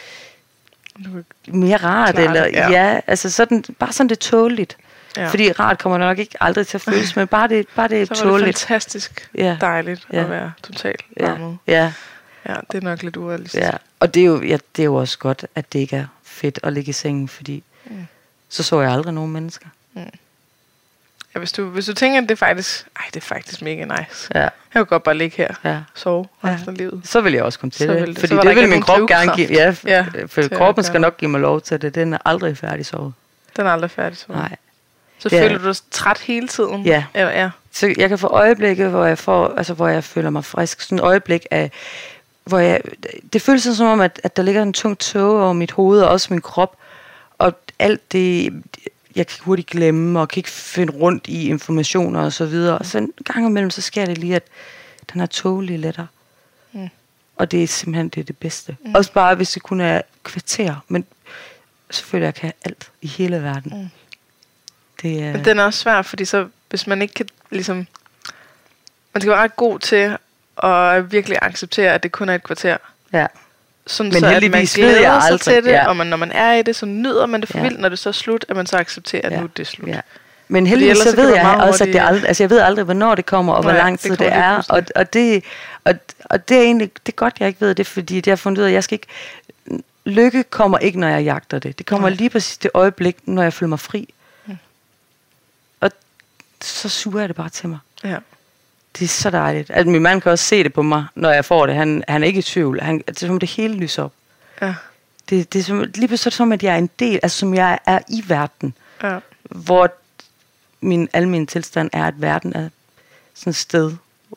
mere rart. Klar, eller, ja. ja, altså sådan, bare sådan det er tåligt. Ja. Fordi rart kommer nok ikke aldrig til at føles, men bare det, bare det er så tåligt. Så det fantastisk ja. dejligt ja. at være totalt varmet. Ja. ja. Ja, det er nok lidt urealistisk. Ja. Og det er, jo, ja, det er jo også godt, at det ikke er fedt at ligge i sengen, fordi Mm. Så så jeg aldrig nogen mennesker. Mm. Ja, hvis du, hvis du tænker, at det er faktisk, ej, det er faktisk mega nice. Ja. Jeg kan godt bare ligge her ja. og sove ja. resten af livet. Så vil jeg også komme til så det. det. Fordi så det vil min krop gerne give. Ja, ja, for kroppen skal nok give mig lov til det. Den er aldrig færdig sovet. Den er aldrig færdig sovet. Nej. Så det føler er, du dig træt hele tiden? Ja. Eller, ja. Så jeg kan få øjeblikke, hvor jeg får, altså hvor jeg føler mig frisk. Sådan et øjeblik af, hvor jeg, det føles som om, at, at der ligger en tung tåge over mit hoved og også min krop. Og alt det, jeg kan hurtigt glemme og kan ikke finde rundt i informationer og så videre. Og så en gang imellem, så sker det lige, at den her tåge lige letter. Mm. Og det er simpelthen det, er det bedste. Mm. Også bare, hvis det kun er kvarter. Men selvfølgelig, jeg kan alt i hele verden. Mm. Det er... Men den er også svær, fordi så, hvis man ikke kan, ligesom... Man skal være ret god til at virkelig acceptere, at det kun er et kvarter. Ja. Sådan, men så at man glæder jeg sig aldrig. til det, ja. og man, når man er i det, så nyder man det for ja. vildt, når det så er slut, at man så accepterer, at ja. nu det er slut. Ja. Men heldigvis så ved jeg også, at det aldrig, altså jeg ved aldrig, hvornår det kommer, og Nej, hvor lang tid det, det er. Og, og, det, og, og det er egentlig det er godt, jeg ikke ved det, fordi det har fundet ud af, at jeg skal ikke... Lykke kommer ikke, når jeg jagter det. Det kommer Nej. lige præcis det øjeblik, når jeg føler mig fri. Hmm. Og så suger jeg det bare til mig. Ja. Det er så dejligt. Altså, min mand kan også se det på mig, når jeg får det. Han, han er ikke i tvivl. Han, det er som det hele lyser op. Ja. Det, det er som, lige pludselig så som, at jeg er en del, altså som jeg er i verden. Ja. Hvor min almindelige tilstand er, at verden er sådan et sted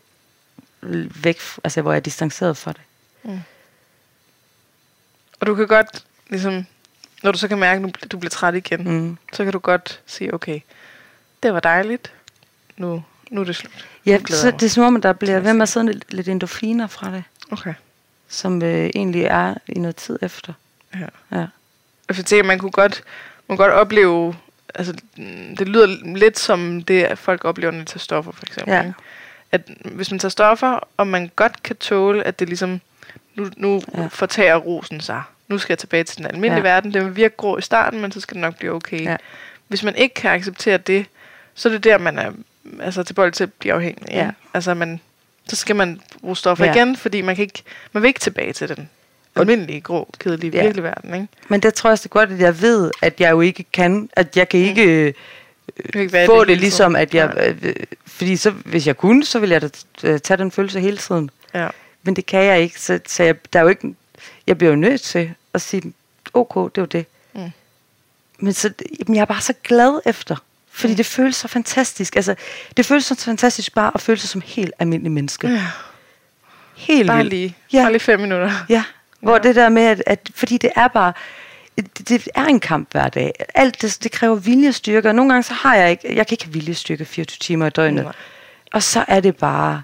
væk, altså hvor jeg er distanceret fra det. Mm. Og du kan godt, ligesom, når du så kan mærke, at du bliver træt igen, mm. så kan du godt sige, okay, det var dejligt, nu, nu er det slut. Ja, så det er som om, at der bliver ved med at sidde lidt, lidt endorfiner fra det. Okay. Som øh, egentlig er i noget tid efter. Ja. Ja. Jeg tænker, man kunne godt, man kunne godt opleve, altså det lyder lidt som det, at folk oplever, når de tager stoffer, for eksempel. Ja. At hvis man tager stoffer, og man godt kan tåle, at det ligesom, nu, nu ja. fortager rosen sig. Nu skal jeg tilbage til den almindelige ja. verden. Det vil virke grå i starten, men så skal det nok blive okay. Ja. Hvis man ikke kan acceptere det, så er det der, man er altså, tilbøjelig til at blive afhængig. Ja. Altså, man, så skal man bruge stoffer ja. igen, fordi man, kan ikke, man vil ikke tilbage til den almindelige, grå, kedelige, ja. virkelige verden. Ikke? Men det tror jeg også godt, at jeg ved, at jeg jo ikke kan, at jeg kan ikke, mm. ikke få det, det ligesom, at jeg... Ja. Øh, fordi så, hvis jeg kunne, så ville jeg da tage den følelse hele tiden. Ja. Men det kan jeg ikke, så, så jeg, der er jo ikke... Jeg bliver jo nødt til at sige, ok, det var det. Mm. Men så, jamen, jeg er bare så glad efter. Fordi mm. det føles så fantastisk. Altså, det føles så fantastisk bare at føle sig som helt almindelig menneske. Ja. Helt bare lige. Ja. Bare lige fem minutter. Ja. Hvor ja. det der med, at, at fordi det er bare... Det, det er en kamp hver dag. Alt det, det kræver viljestyrke. Og nogle gange så har jeg ikke... Jeg kan ikke have viljestyrke fireogtyve timer i døgnet. Nej. Og så er det bare...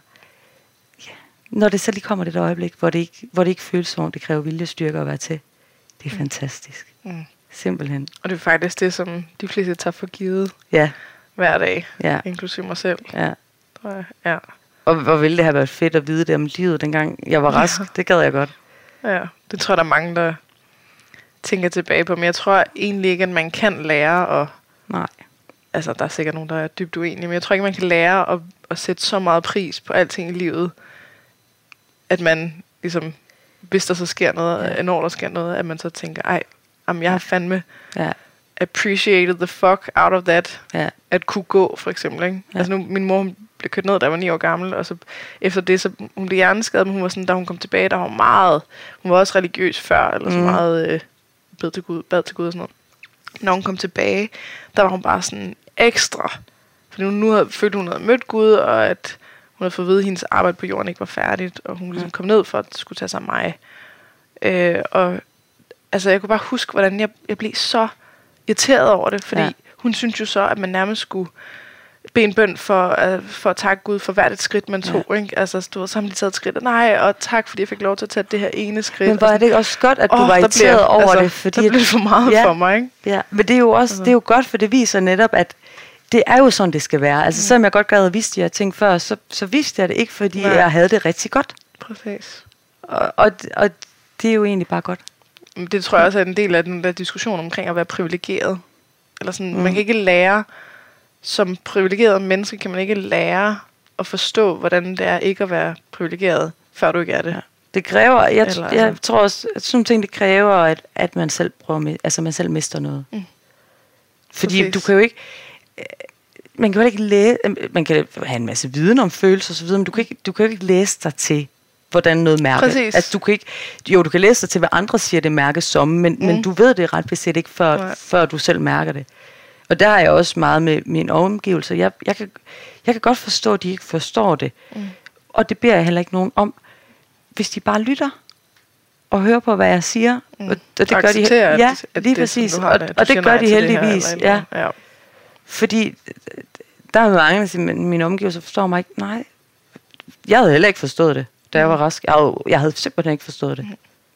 Når det så lige kommer det øjeblik, hvor det ikke, hvor det ikke føles som, det kræver viljestyrke at være til. Det er mm. fantastisk. Mm. Simpelthen. Og det er faktisk det, som de fleste tager for givet ja. hver dag. Ja. Inklusive mig selv. Ja. Tror jeg. Ja. Og hvor ville det have været fedt at vide det om livet, dengang jeg var rask. Ja. Det gad jeg godt. Ja, det tror jeg, der er mange, der tænker tilbage på. Men jeg tror egentlig ikke, at man kan lære at... Nej. Altså, der er sikkert nogen, der er dybt uenige. Men jeg tror ikke, man kan lære at, at sætte så meget pris på alting i livet, at man ligesom, hvis der så sker noget, ja. når der sker noget, at man så tænker, ej, jamen, jeg har fandme ja. appreciated the fuck out of that, ja. at kunne gå, for eksempel. Ikke? Ja. Altså nu, min mor hun blev kørt ned, da jeg var ni år gammel, og så efter det, så hun blev hjerneskadet, men hun var sådan, da hun kom tilbage, der var meget, hun var også religiøs før, eller så mm. meget øh, bad til Gud, bad til Gud og sådan noget. Når hun kom tilbage, der var hun bare sådan ekstra, fordi nu, nu havde, følte hun, havde mødt Gud, og at hun havde fået at vide, at hendes arbejde på jorden ikke var færdigt, og hun ligesom kom ned for at skulle tage sig af mig. Øh, og altså, jeg kunne bare huske, hvordan jeg, jeg blev så irriteret over det, fordi ja. hun synes jo så, at man nærmest skulle bede en bøn for, uh, for at takke Gud for hvert et skridt, man tog. Ja. Ikke? Altså, du har samtidig taget et skridt, og nej, og tak, fordi jeg fik lov til at tage det her ene skridt. Men hvor er det også godt, at du oh, var irriteret bliver, over altså, det, fordi... der blev for meget ja, for mig, ikke? Ja, men det er jo også altså. det er jo godt, for det viser netop, at det er jo sådan, det skal være. Altså, mm. selvom jeg godt gad at vidste de her ting før, så, så vidste jeg det ikke, fordi ja. jeg havde det rigtig godt. Præcis. Og, og, og det er jo egentlig bare godt. Det tror jeg også er en del af den der diskussion omkring at være privilegeret. Eller sådan, mm. man kan ikke lære, som privilegeret menneske, kan man ikke lære at forstå, hvordan det er ikke at være privilegeret, før du ikke er det. Ja. Det kræver, jeg, Eller, jeg altså. tror også, at sådan ting, det kræver, at, at man selv prøver med, altså man selv mister noget. Mm. Fordi Præcis. du kan jo ikke... Man kan jo ikke læse... Man kan have en masse viden om følelser og så videre, men du kan, ikke, du kan jo ikke læse dig til, hvordan noget mærker. Præcis. Altså, du kan ikke, jo, du kan læse dig til, hvad andre siger, det mærkes som, men, mm. men du ved det ret beset ikke, før, før du selv mærker det. Og der har jeg også meget med mine omgivelser. Jeg, jeg, kan, jeg kan godt forstå, at de ikke forstår det. Mm. Og det beder jeg heller ikke nogen om. Hvis de bare lytter og hører på, hvad jeg siger. Mm. Og, og det gør de at, ja, at lige det, præcis. Det, og, det, og det gør de heldigvis. Det her, ja. Ja. Fordi der er mange, der siger, men mine omgivelser forstår mig ikke. Nej, jeg havde heller ikke forstået det, da jeg var rask. Jeg havde, jeg havde simpelthen ikke forstået det.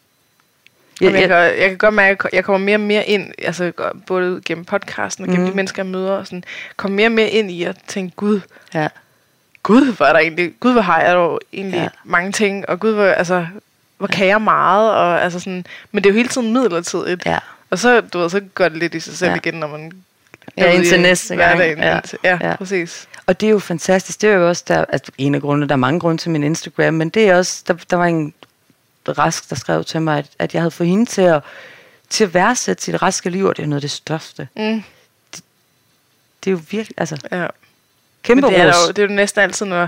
Jeg, jeg, jeg, jeg kan godt mærke, at jeg kommer mere og mere ind, altså både gennem podcasten og gennem mm. de mennesker, jeg møder, og sådan, kommer mere og mere ind i at tænke, Gud, ja. Gud, hvor er der egentlig, Gud, hvor har jeg dog egentlig ja. mange ting, og Gud, hvor, altså, hvor kan jeg meget, og altså sådan, men det er jo hele tiden midlertidigt. Ja. Og så, du ved, så går det lidt i sig selv ja. igen, når man ja, indtil næste gang. Ja. Ja, ja, præcis. Og det er jo fantastisk. Det er jo også der, altså en af grundene, der er mange grunde til min Instagram, men det er også, der, der var en rask, der skrev til mig, at, at jeg havde fået hende til at, til at værdsætte sit raske liv, og det er noget af det største. Mm. Det, det er jo virkelig, altså, ja. kæmpe det er, ros. jo, det er jo næsten altid, når,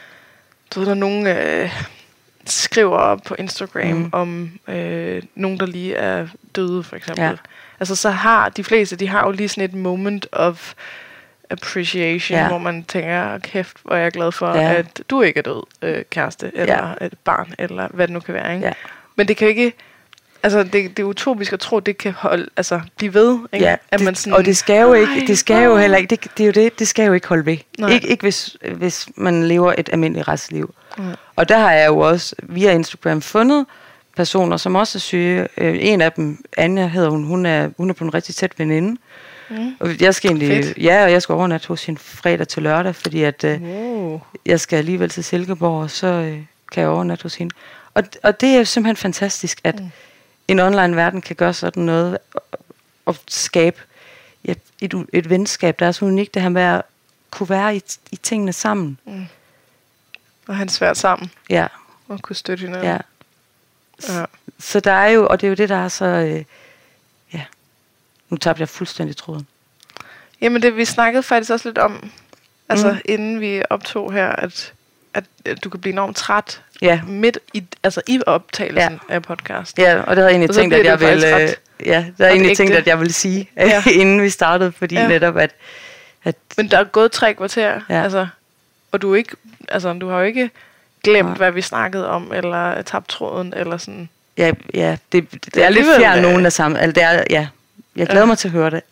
du ved, når nogen øh, skriver på Instagram mm. om øh, nogen, der lige er døde, for eksempel. Ja. Altså, så har de fleste, de har jo lige sådan et moment of appreciation, ja. hvor man tænker, kæft, hvor er jeg glad for, ja. at du ikke er død, øh, kæreste, eller ja. et barn, eller hvad det nu kan være, ikke? Ja. Men det kan jo ikke, altså, det, det er utopisk at tro, det kan holde, altså, blive ved, ikke? Ja, at det, man sådan, og det skal jo ikke, det skal jo heller ikke, det, det er jo det, det skal jo ikke holde ved. Ikke, ikke hvis, hvis man lever et almindeligt restliv. Mm. Og der har jeg jo også via Instagram fundet personer, som også er syge. Øh, en af dem, Anja hedder hun, hun er, hun er på en rigtig tæt veninde. Mm. Og jeg skal egentlig, Fedt. ja, og jeg skal overnatte hos hende fredag til lørdag, fordi at øh, wow. jeg skal alligevel til Silkeborg, og så øh, kan jeg overnatte hos hende. Og, og det er jo simpelthen fantastisk, at mm. en online verden kan gøre sådan noget, og, og skabe ja, et, et venskab, der er så unikt, det her med at kunne være i, i tingene sammen. Mm. Og have svært sammen. Ja. Og kunne støtte hinanden. Ja. Ja. Så der er jo, og det er jo det, der er så, øh, ja, nu tabte jeg fuldstændig tråden. Jamen det, vi snakkede faktisk også lidt om, altså mm. inden vi optog her, at, at, at du kan blive enormt træt ja. midt i, altså i optagelsen ja. af podcast. Ja, og det havde jeg egentlig tænkt, at jeg ville, øh, ja, det havde egentlig tænkt, at jeg ville sige, ja. inden vi startede, fordi ja. netop at, at... Men der er gået tre kvarter, ja. altså, og du er ikke, altså du har jo ikke glemt, ja. hvad vi snakkede om, eller tabt tråden, eller sådan. Ja, ja det, det, det er lidt fjern nogen af sammen. Altså, det er, ja, jeg glæder ja. mig til at høre det.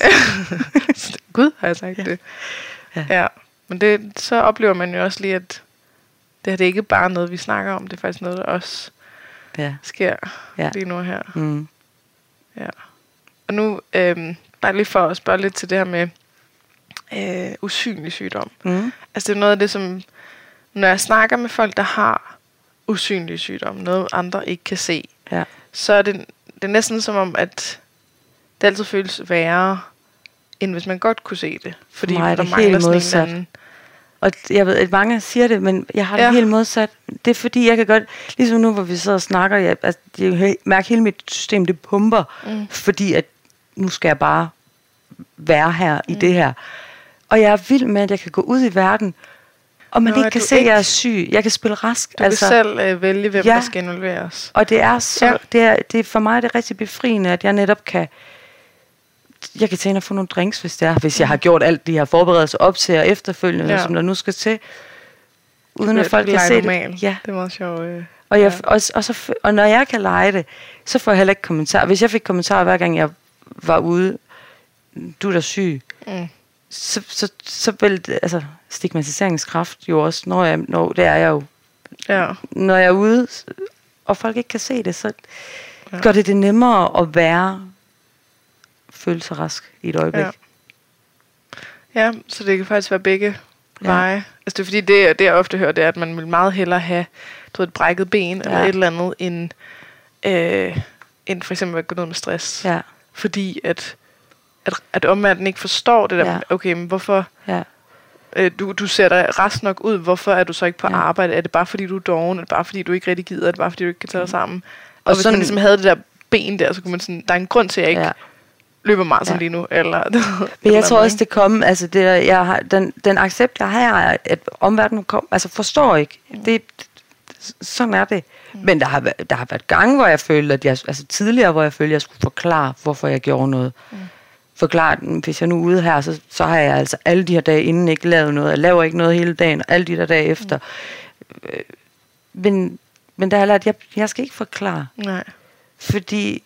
Gud, har jeg sagt ja. det. Ja. ja. Men det, så oplever man jo også lige, at det her det er ikke bare noget, vi snakker om. Det er faktisk noget, der også ja. sker ja. lige nu her. Mm. Ja. Og nu, øhm, bare lige for at spørge lidt til det her med øh, usynlig sygdom. Mm. Altså det er noget af det, som når jeg snakker med folk, der har usynlig sygdom, noget andre ikke kan se, ja. så er det, det er næsten som om, at det altid føles værre, end hvis man godt kunne se det. Fordi Nej, der det mangler sådan modsat. en anden. Og jeg ved, at mange siger det, men jeg har det ja. helt modsat. Det er fordi, jeg kan godt, ligesom nu, hvor vi sidder og snakker, jeg, altså, jeg mærker hele mit system, det pumper, mm. fordi at nu skal jeg bare være her mm. i det her. Og jeg er vild med, at jeg kan gå ud i verden, og man Nå, ikke kan se, at jeg er syg. Jeg kan spille rask. Du altså, kan selv øh, vælge, hvem ja. der skal involveres. Og det er så, ja. det, er, det er for mig det er rigtig befriende, at jeg netop kan, jeg kan tage ind og få nogle drinks, hvis det er, hvis jeg har gjort alt de her forberedelser op til og efterfølgende, ja. som der nu skal til, uden at folk kan se normal. det. Ja. Det er meget sjovt. Øh. Og, jeg, og, og, så, og når jeg kan lege det, så får jeg heller ikke kommentarer. Hvis jeg fik kommentarer hver gang jeg var ude, du er da syg, mm. så, så, så vil det, altså stigmatiseringskraft jo også, når jeg, når, det er jeg jo, ja. når jeg er ude, og folk ikke kan se det, så ja. gør det det nemmere at være, føle sig rask i et øjeblik. Ja, ja så det kan faktisk være begge ja. veje. Altså det er fordi, det, det jeg ofte hører, det er, at man vil meget hellere have du ved, et brækket ben, ja. eller et eller andet, end, øh, end for eksempel at gå ned med stress. Ja. Fordi at At, at omverdenen ikke forstår det der, ja. okay, men hvorfor, ja. øh, du, du ser dig rask nok ud, hvorfor er du så ikke på ja. arbejde? Er det bare fordi du er doven? Er det bare fordi du ikke rigtig gider? Er det bare fordi du ikke kan tage dig sammen? Og, og hvis sådan, man ligesom havde det der ben der, så kunne man sådan, der er en grund til, at jeg ikke ja. løber maraton ja. lige nu. Eller, Men jeg tror også, det kommer, altså det, jeg har, den, den accept, jeg har, er, at omverdenen kom, altså forstår ikke. Mm. Det, sådan er det. Mm. Men der har, der har været gange, hvor jeg følte, at jeg, altså tidligere, hvor jeg følte, at jeg skulle forklare, hvorfor jeg gjorde noget. Mm. Forklare, hvis jeg nu er ude her, så, så har jeg altså alle de her dage inden ikke lavet noget. Jeg laver ikke noget hele dagen, og alle de der dage efter. Mm. Men, men der har jeg lært, at jeg, jeg skal ikke forklare. Nej. Fordi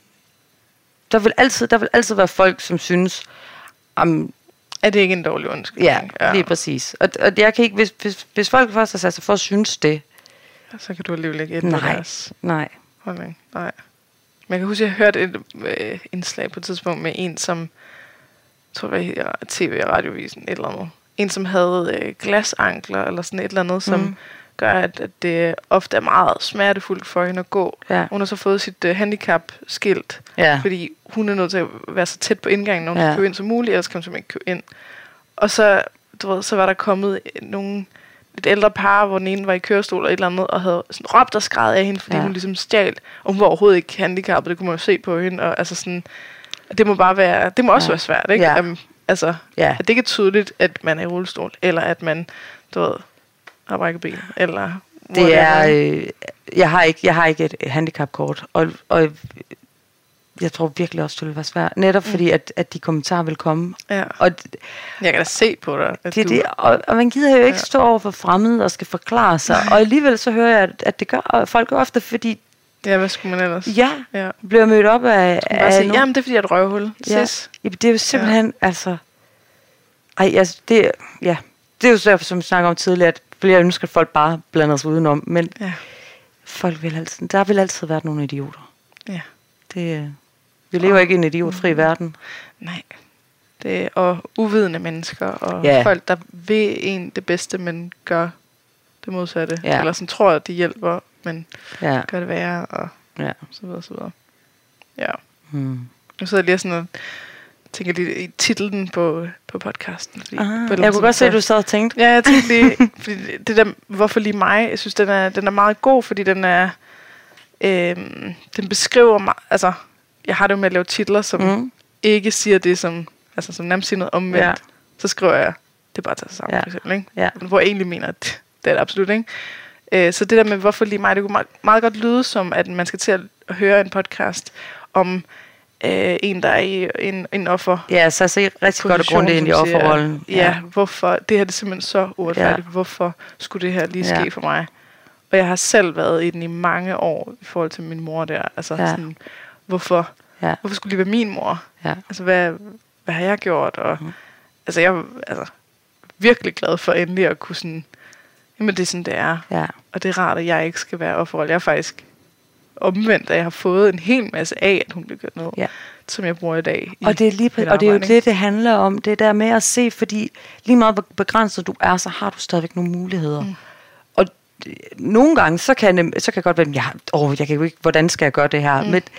der vil altid, der vil altid være folk, som synes, om er det ikke en dårlig undskyldning? Ja, ja, lige præcis. Og, og jeg kan ikke, hvis, hvis, hvis folk først har sat sig for at synes det, så kan du alligevel ikke ændre deres nej. holdning. Nej. Men jeg kan huske, at jeg hørte et øh, indslag på et tidspunkt med en, som, jeg tror det var tv og radiovisen, et eller andet. En, som havde øh, glasankler, eller sådan et eller andet, som mm. gør, at, at det ofte er meget smertefuldt for hende at gå. Ja. Hun har så fået sit øh, handicap-skilt, ja. fordi hun er nødt til at være så tæt på indgangen, når hun ja. skal købe ind som muligt, ellers kan hun simpelthen ikke købe ind. Og så, du ved, så var der kommet nogle et ældre par, hvor den ene var i kørestol og et eller andet, og havde sådan råbt og skreget af hende, fordi ja. hun ligesom stjal, og hun var overhovedet ikke handicappet, det kunne man jo se på hende, og altså sådan, det må bare være, det må også ja. være svært, ikke? Ja. Um, altså, ja. at det ikke er tydeligt, at man er i rullestol, eller at man, du ved, har brækket ben, eller det er, øh, jeg har ikke, jeg har ikke et handicapkort, og, og jeg tror virkelig også, det vil være svært. Netop mm. fordi, at, at de kommentarer vil komme. Ja. Og jeg kan da se på dig. At det, du... det, og, og man gider jo ikke ja. stå over for fremmede og skal forklare sig. Nej. Og alligevel så hører jeg, at, at det gør folk ofte, fordi... Ja, hvad skulle man ellers? Ja, ja. bliver mødt op af... af sige, jamen, det er fordi, jeg er et røvhul. Ja. Ja, det er jo simpelthen, ja. altså... Ej, altså, det, ja, det er jo så, som vi snakker om tidligere, at jeg ønsker, at folk bare blander sig udenom. Men ja. folk vil altid... Der vil altid være nogle idioter. Ja. Det... Vi lever ikke i en idiotfri mm. verden. Nej. Det er, og uvidende mennesker, og ja. folk, der vil en det bedste, men gør det modsatte. Ja. Eller som tror, at de hjælper, men ja. gør det værre, og ja. så videre, så videre. Ja. Hmm. Nu sidder jeg lige sådan og tænker lige i titlen på, på podcasten. Fordi Aha, på jeg kunne godt se, at du sad og tænkte. Ja, jeg tænkte lige, fordi det der, hvorfor lige mig, jeg synes, den er, den er meget god, fordi den er, øhm, den beskriver mig, altså, jeg har det jo med at lave titler, som mm. ikke siger det, som, altså, som nærmest siger noget omvendt. Ja. Så skriver jeg, det er bare at tage sig sammen, ja. for eksempel, ikke? Ja. Hvor jeg egentlig mener, at det er det absolut, ikke? Øh, så det der med, hvorfor lige mig, det kunne meget, meget godt lyde som, at man skal til at høre en podcast om øh, en, der er i en, en offer. Ja, så ser rigtig godt og grundigt ind i offerrollen. Ja, ja, hvorfor, det her det er simpelthen så uretfærdigt. Ja. Hvorfor skulle det her lige ske ja. for mig? Og jeg har selv været i den i mange år, i forhold til min mor der. Altså ja. sådan, hvorfor... Ja. Hvorfor skulle det være min mor? Ja. Altså, hvad, hvad har jeg gjort? Og, mm. Altså, jeg er altså, virkelig glad for endelig at kunne sådan... Jamen, det er sådan, det er. Ja. Og det er rart, at jeg ikke skal være offerrolle. Jeg er faktisk omvendt, at jeg har fået en hel masse af, at hun bliver gjort noget, ja. som jeg bruger i dag. I og det er, lige, og det, er jo det, det handler om. Det der med at se, fordi lige meget hvor begrænset du er, så har du stadigvæk nogle muligheder. Mm. Og nogle gange, så kan det, så kan jeg godt være, ja, åh, jeg kan jo ikke, hvordan skal jeg gøre det her? Mm. Men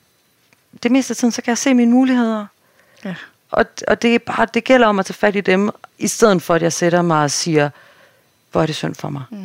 det meste af tiden, så kan jeg se mine muligheder. Ja. Og, og det, er bare, det gælder om at tage fat i dem, i stedet for, at jeg sætter mig og siger, hvor er det synd for mig. Mm.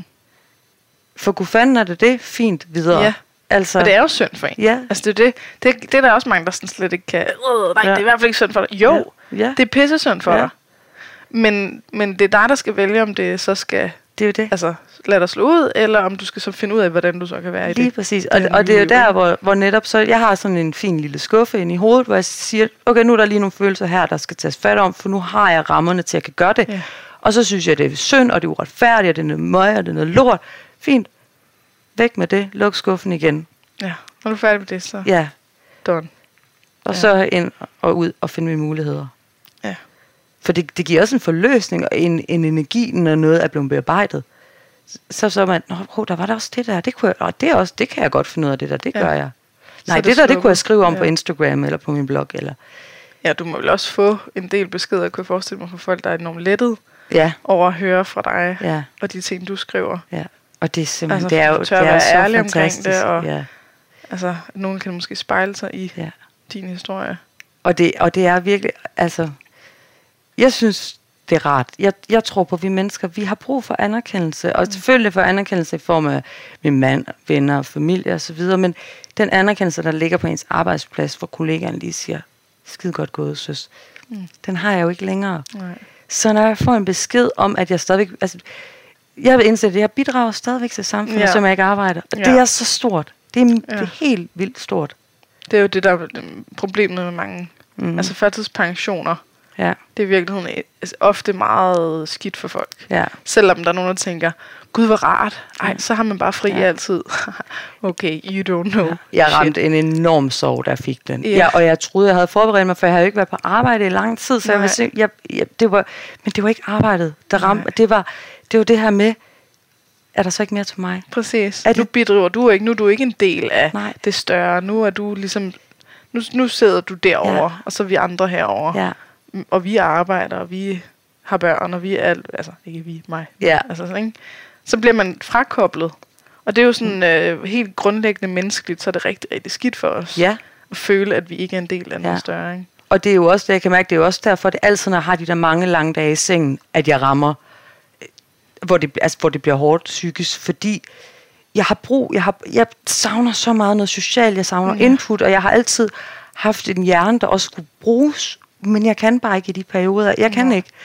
For gud fanden er det det, fint videre. Ja. Altså, og det er jo synd for en. Ja. Altså det er det, det, det er der også mange, der sådan slet ikke kan, øh, nej, ja. det er i hvert fald ikke synd for dig. Jo, ja. Ja. det er pisse synd for ja. dig. Men, men det er dig, der skal vælge, om det så skal... Det er jo det. Altså, lad dig slå ud, eller om du skal så finde ud af, hvordan du så kan være i det. Lige præcis. Og, og det er jo der, hvor, hvor netop så... Jeg har sådan en fin lille skuffe inde i hovedet, hvor jeg siger, okay, nu er der lige nogle følelser her, der skal tages fat om, for nu har jeg rammerne til, at jeg kan gøre det. Ja. Og så synes jeg, det er synd, og det er uretfærdigt, og det er noget møg, og det er noget lort. Fint. Væk med det. Luk skuffen igen. Ja. Når du er færdig med det, så... Ja. Done. Og ja. så ind og ud og finde mine muligheder. Ja. For det, det giver også en forløsning og en, en energi, når noget er blevet bearbejdet. Så så man, nå, der var der også det der, det kunne jeg, og det, også, det kan jeg godt finde ud af, det der, det ja. gør jeg. Nej, det, det der, det kunne jeg skrive om ja. på Instagram eller på min blog. Eller. Ja, du må vel også få en del beskeder, kunne jeg forestille mig, fra folk, der er enormt lettet ja. over at høre fra dig, ja. og de ting, du skriver. Ja, og det er simpelthen, altså, det er jo tør det er være så ærlig fantastisk. Omkring det, og ja. altså, nogen kan måske spejle sig i ja. din historie. Og det, og det er virkelig, altså, jeg synes, det er rart. Jeg, jeg tror på, at vi mennesker, vi har brug for anerkendelse, og selvfølgelig for anerkendelse i form af min mand, venner, familie og så videre, men den anerkendelse, der ligger på ens arbejdsplads, hvor kollegaen lige siger, skide godt gået, søs. Mm. Den har jeg jo ikke længere. Nej. Så når jeg får en besked om, at jeg stadigvæk... Altså, jeg vil indse, at jeg bidrager stadigvæk til samfundet, ja. Som jeg ikke arbejder. Og ja. Det er så stort. Det er, ja. Det er helt vildt stort. Det er jo det, der er problemet med mange. Mm. Altså førtidspensioner. Ja. Det er i virkeligheden ofte meget skidt for folk. Ja. Selvom der er nogen, der tænker, gud, hvor rart. Ej, ja. Så har man bare fri ja. Altid. Okay, you don't know. Ja. Jeg ramte en enorm sorg, da jeg fik den. Ja. Ja, og jeg troede, jeg havde forberedt mig, for jeg havde jo ikke været på arbejde i lang tid. Så jeg var, jeg, jeg, det var, men det var ikke arbejdet, der ramte. Det var, det var det her med, er der så ikke mere til mig? Præcis. Nu bidrager du ikke. Nu er du ikke en del af Nej. Det større. Nu er du ligesom... Nu, nu sidder du derovre, ja. Og så er vi andre herovre. Ja. Og vi arbejder, og vi har børn, og vi er alt... Altså, ikke vi, mig. Ja. Altså, ikke? Så bliver man frakoblet. Og det er jo sådan øh, helt grundlæggende menneskeligt, så er det rigtig, rigtig skidt for os. Ja. At føle, at vi ikke er en del af noget ja. Større. Ikke? Og det er jo også det, jeg kan mærke, det er jo også derfor, at det altid, når jeg har de der mange lange dage i sengen, at jeg rammer, hvor det, altså, hvor det bliver hårdt psykisk, fordi jeg har brug, jeg, har, jeg savner så meget noget socialt, jeg savner ja. Input, og jeg har altid haft en hjerne, der også skulle bruges, men jeg kan bare ikke i de perioder. Jeg kan ja. Ikke.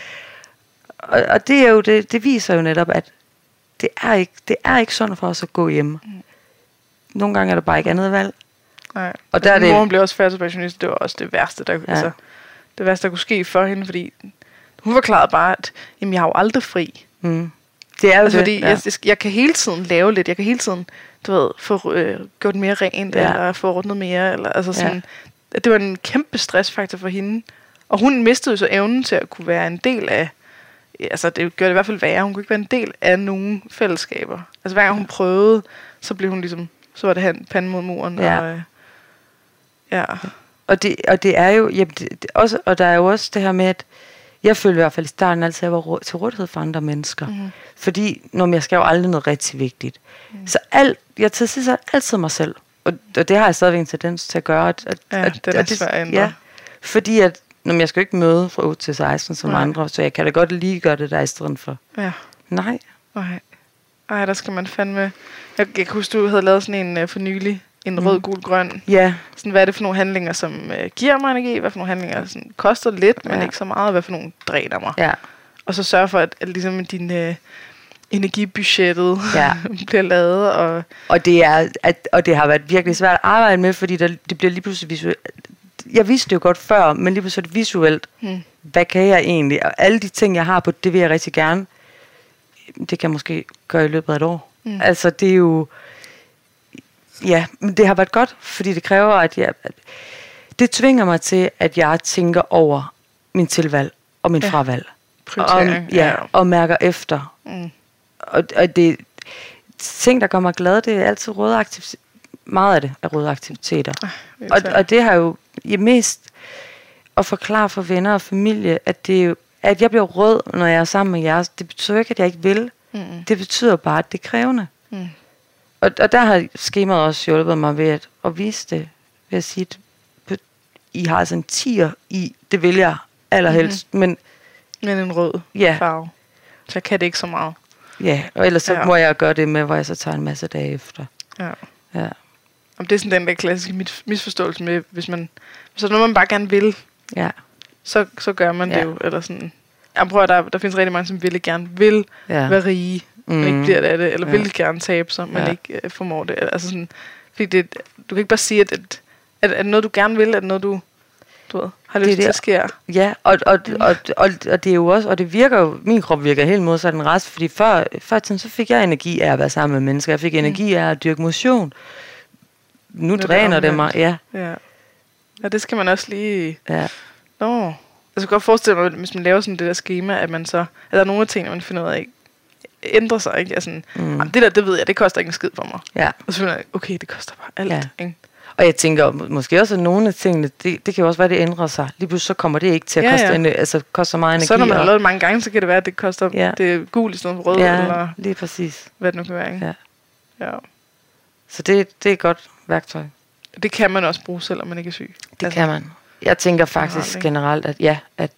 Og, og det, er jo det, det viser jo netop, at det er ikke, det er ikke sådan for os at gå hjemme. Mm. Nogle gange er der bare ikke andet valg. Nej. Og der er det. Moren blev også førtidspensionist. Det var også det værste, der, ja. Altså, det værste, der kunne ske for hende, fordi hun forklarede bare, at jamen, jeg har jo aldrig fri. Mm. Det er jo altså, det. Fordi ja. jeg, jeg kan hele tiden lave lidt. Jeg kan hele tiden, du ved, få øh, gjort mere rent, ja. Eller få ordnet mere. Eller, altså sådan, ja. Det var en kæmpe stressfaktor for hende. Og hun mistede så evnen til at kunne være en del af, altså det gjorde det i hvert fald værre, hun kunne ikke være en del af nogle fællesskaber. Altså hver gang hun prøvede, så blev hun ligesom, så var det hen panden mod muren. Ja. Og, øh, ja. Og det, og det er jo, jamen det, det også, og der er jo også det her med, at jeg følte i hvert fald i starten altid, at jeg var til rådighed for andre mennesker. Mm-hmm. Fordi, når jeg skal jo aldrig noget rigtig vigtigt. Mm. Så alt, jeg til sidst altid mig selv. Og, og det har jeg stadigvæk en tendens til at gøre. At, at, ja, at, det er svært at ændre. Ja, fordi at, når jeg skal jo ikke møde fra otte til seksten som Nej. Andre, så jeg kan da godt lige gøre det der i stedet for. Ja. Nej. Nej. Ej, der skal man fandme... Jeg, jeg kan huske, du havde lavet sådan en uh, for nylig, en mm. rød, gul, grøn. Ja. Sådan, hvad er det for nogle handlinger, som uh, giver mig energi? Hvad for nogle handlinger, sådan, koster lidt, men ja. Ikke så meget? Hvad for nogle dræner mig? Ja. Og så sørge for, at, at ligesom din... Uh, energibudgettet ja. Bliver lavet. Og, og, det er, at, og det har været virkelig svært at arbejde med, fordi der, det bliver lige pludselig visuelt. Jeg vidste det jo godt før, men lige pludselig visuelt. Hmm. Hvad kan jeg egentlig? Og alle de ting, jeg har på, det vil jeg rigtig gerne. Det kan jeg måske gøre i løbet af et år. Hmm. Altså, det er jo... Ja, men det har været godt, fordi det kræver, at jeg... Det tvinger mig til, at jeg tænker over min tilvalg og min ja. Fravalg. Og, ja, ja, og mærker efter. Mm. Og, og det ting, der gør mig glad, det er altid røde aktiviteter. Meget af det er røde aktiviteter. Øh, og, og det har jo ja, mest at forklare for venner og familie, at, det jo, at jeg bliver rød, når jeg er sammen med jer. Det betyder ikke, at jeg ikke vil. Mm. Det betyder bare, at det er krævende. Mm. Og, og der har skemaet også hjulpet mig ved at, at vise det. Ved at sige, at I har altså en tier i, det vil jeg allerhelst. Mm. Men Men en rød ja. Farve. Så jeg kan det ikke så meget. Ja, og ellers så ja. Må jeg gøre det med, hvor jeg så tager en masse dage efter. Ja. Ja. Om det er sådan den der klassiske misforståelse med, hvis man, hvis der er noget, man bare gerne vil, ja. så, så gør man ja. Det jo. Eller sådan. Jeg prøver, der, der findes rigtig mange, som ville gerne vil ja. Være rige, mm. men ikke bliver det af det, eller ja. Vil gerne tabe sig, men ja. Ikke uh, formår det. Altså sådan, fordi det, du kan ikke bare sige, at, at, at, at noget, du gerne vil, at noget, du... Du ved, har lyst til at ske. Ja, og, og, og, og, og det er jo også, og det virker jo, min krop virker helt modsat den rest, fordi før, før tiden, så fik jeg energi af at være sammen med mennesker, jeg fik energi af at dyrke motion. Nu det dræner det mig, ja. ja. Ja, det skal man også lige... Ja. Nå, jeg skal godt forestille mig, hvis man laver sådan det der schema, at man så, at der er nogle af tingene, man finder ud af, ændrer sig, ikke? Altså, mm. det der, det ved jeg, det koster ikke en skid for mig. Ja. Og så finder jeg, okay, det koster bare alt, ja. Ikke? Og jeg tænker måske også, at nogle af tingene, det, det kan jo også være, det ændrer sig. Lige pludselig så kommer det ikke til at ja, koste, ja. En, altså, koste meget energi. Så når man har lavet det mange gange, så kan det være, at det koster ja. Det gul i stedet for rød. Ja, eller lige præcis. Hvad det nu kan være, ikke? Ja. Ja. Så det, det er et godt værktøj. Det kan man også bruge, selvom man ikke er syg. Det altså, kan man. Jeg tænker faktisk generelt, generelt at ja, at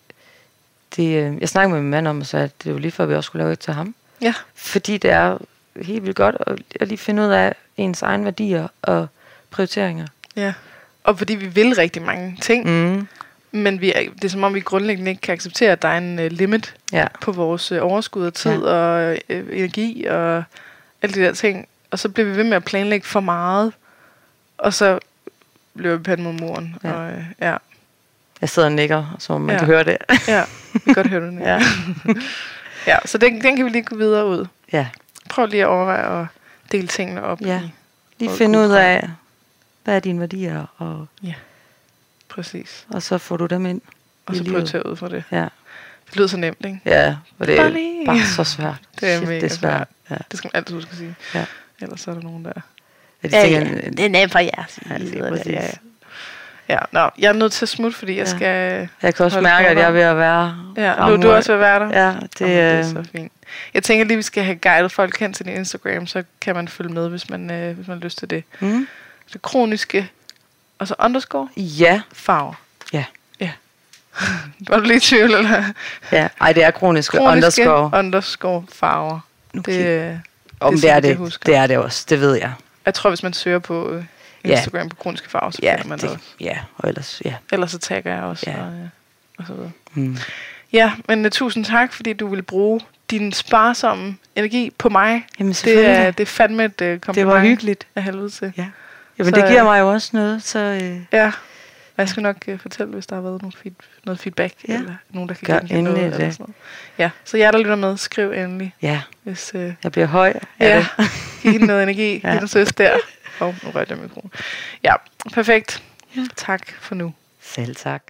det, jeg snakkede med min mand om, så at det var lige før, vi også skulle lave et til ham. Ja. Fordi det er helt vildt godt at, at lige finde ud af ens egen værdier og prioriteringer. Ja. og fordi vi vil rigtig mange ting, Mm. men vi er, det er som om, vi grundlæggende ikke kan acceptere, at der er en uh, limit Ja. på vores uh, overskud af tid ja. og uh, energi og alle de der ting. Og så bliver vi ved med at planlægge for meget, og så løber vi panden mod muren. Ja. Og, uh, ja. Jeg sidder og nikker, så man Ja. kan høre det. Ja, vi kan godt høre det nu. Ja. Ja, så den, den kan vi lige gå videre ud. Ja. Prøv lige at overveje at dele tingene op. Ja. I, Lige og finde ud udkomme. af, hvad er dine værdier, og, Præcis. og så får du dem ind Og i så livet. prioritere ud for det. Ja. Det lyder så nemt, ikke? Ja, og det Bare er lige. bare så svært. Det er Shit, mega det er svært. Ja. Det skal man altid huske at sige. Ja. Ellers så er der nogen, der... Ja, de tænker, det er nemt for jer. Ja, lige Ja, præcis. ja, ja. Ja, nå, jeg er nødt til at smutte, fordi jeg Ja. skal... Jeg kan også holde mærke, på at jeg er dig. ved at være... Ja, nu er du også ved at være der. Ja, det, Jamen, det er øh, så fint. Jeg tænker lige, vi skal have guidet folk hen til din Instagram, så kan man følge med, hvis man, øh, hvis man har lyst til det. mm, Det kroniske, og så underscore, ja, farver. Ja. Ja. Var du lige i tvivl, eller? ja. Ej, det er kroniske, Kroniske underscore. underscore farver. Nu Det, kig- øh, Om det det er er sådan, jeg det. husker. Det er det også, det ved jeg. jeg tror, hvis man søger på øh, Ja. Instagram på kroniske farver, så Ja, finder man det, det. ja, og ellers, ja. Ellers så tagger jeg også. Ja. Og, øh, og så videre. Mm. Ja, men uh, tusind tak, fordi du vil bruge din sparsomme energi på mig. Jamen Det selvfølgelig. er, det er fandme et uh, kompliment. Det var hyggeligt. Af helvede til. Ja. Jamen Så, det giver øh, mig jo også noget, så øh, Ja, og jeg skal nok uh, fortælle, hvis der har været noget, feed- noget feedback, Ja. eller nogen, der kan Gør genkende endelig noget. Eller det. sådan noget. Ja, så jer, der lytter med, skriv endelig, ja, hvis... Uh, jeg bliver høj af ja, det. giv hende noget energi. Ja. Ja. Giv den søs der. Åh, oh, nu rørte jeg mikrofonen. Ja, perfekt. Ja. Tak for nu. Selv tak.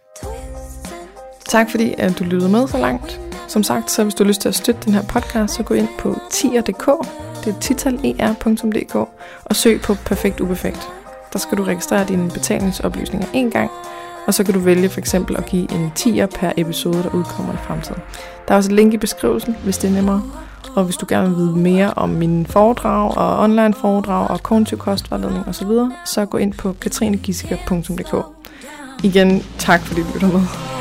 Tak fordi at du lyttede med så langt. Som sagt, så hvis du har lyst til at støtte den her podcast, så gå ind på tier punktum d k, det er titaler punktum d k, og søg på Perfekt Uperfekt. Der skal du registrere dine betalingsoplysninger en gang, og så kan du vælge for eksempel at give en tier per episode, der udkommer i fremtiden. Der er også et link i beskrivelsen, hvis det er nemmere. Og hvis du gerne vil vide mere om mine foredrag og online foredrag og kognitiv kostvejledning osv., så gå ind på katrinegissiker punktum d k. Igen, tak fordi du lytter med.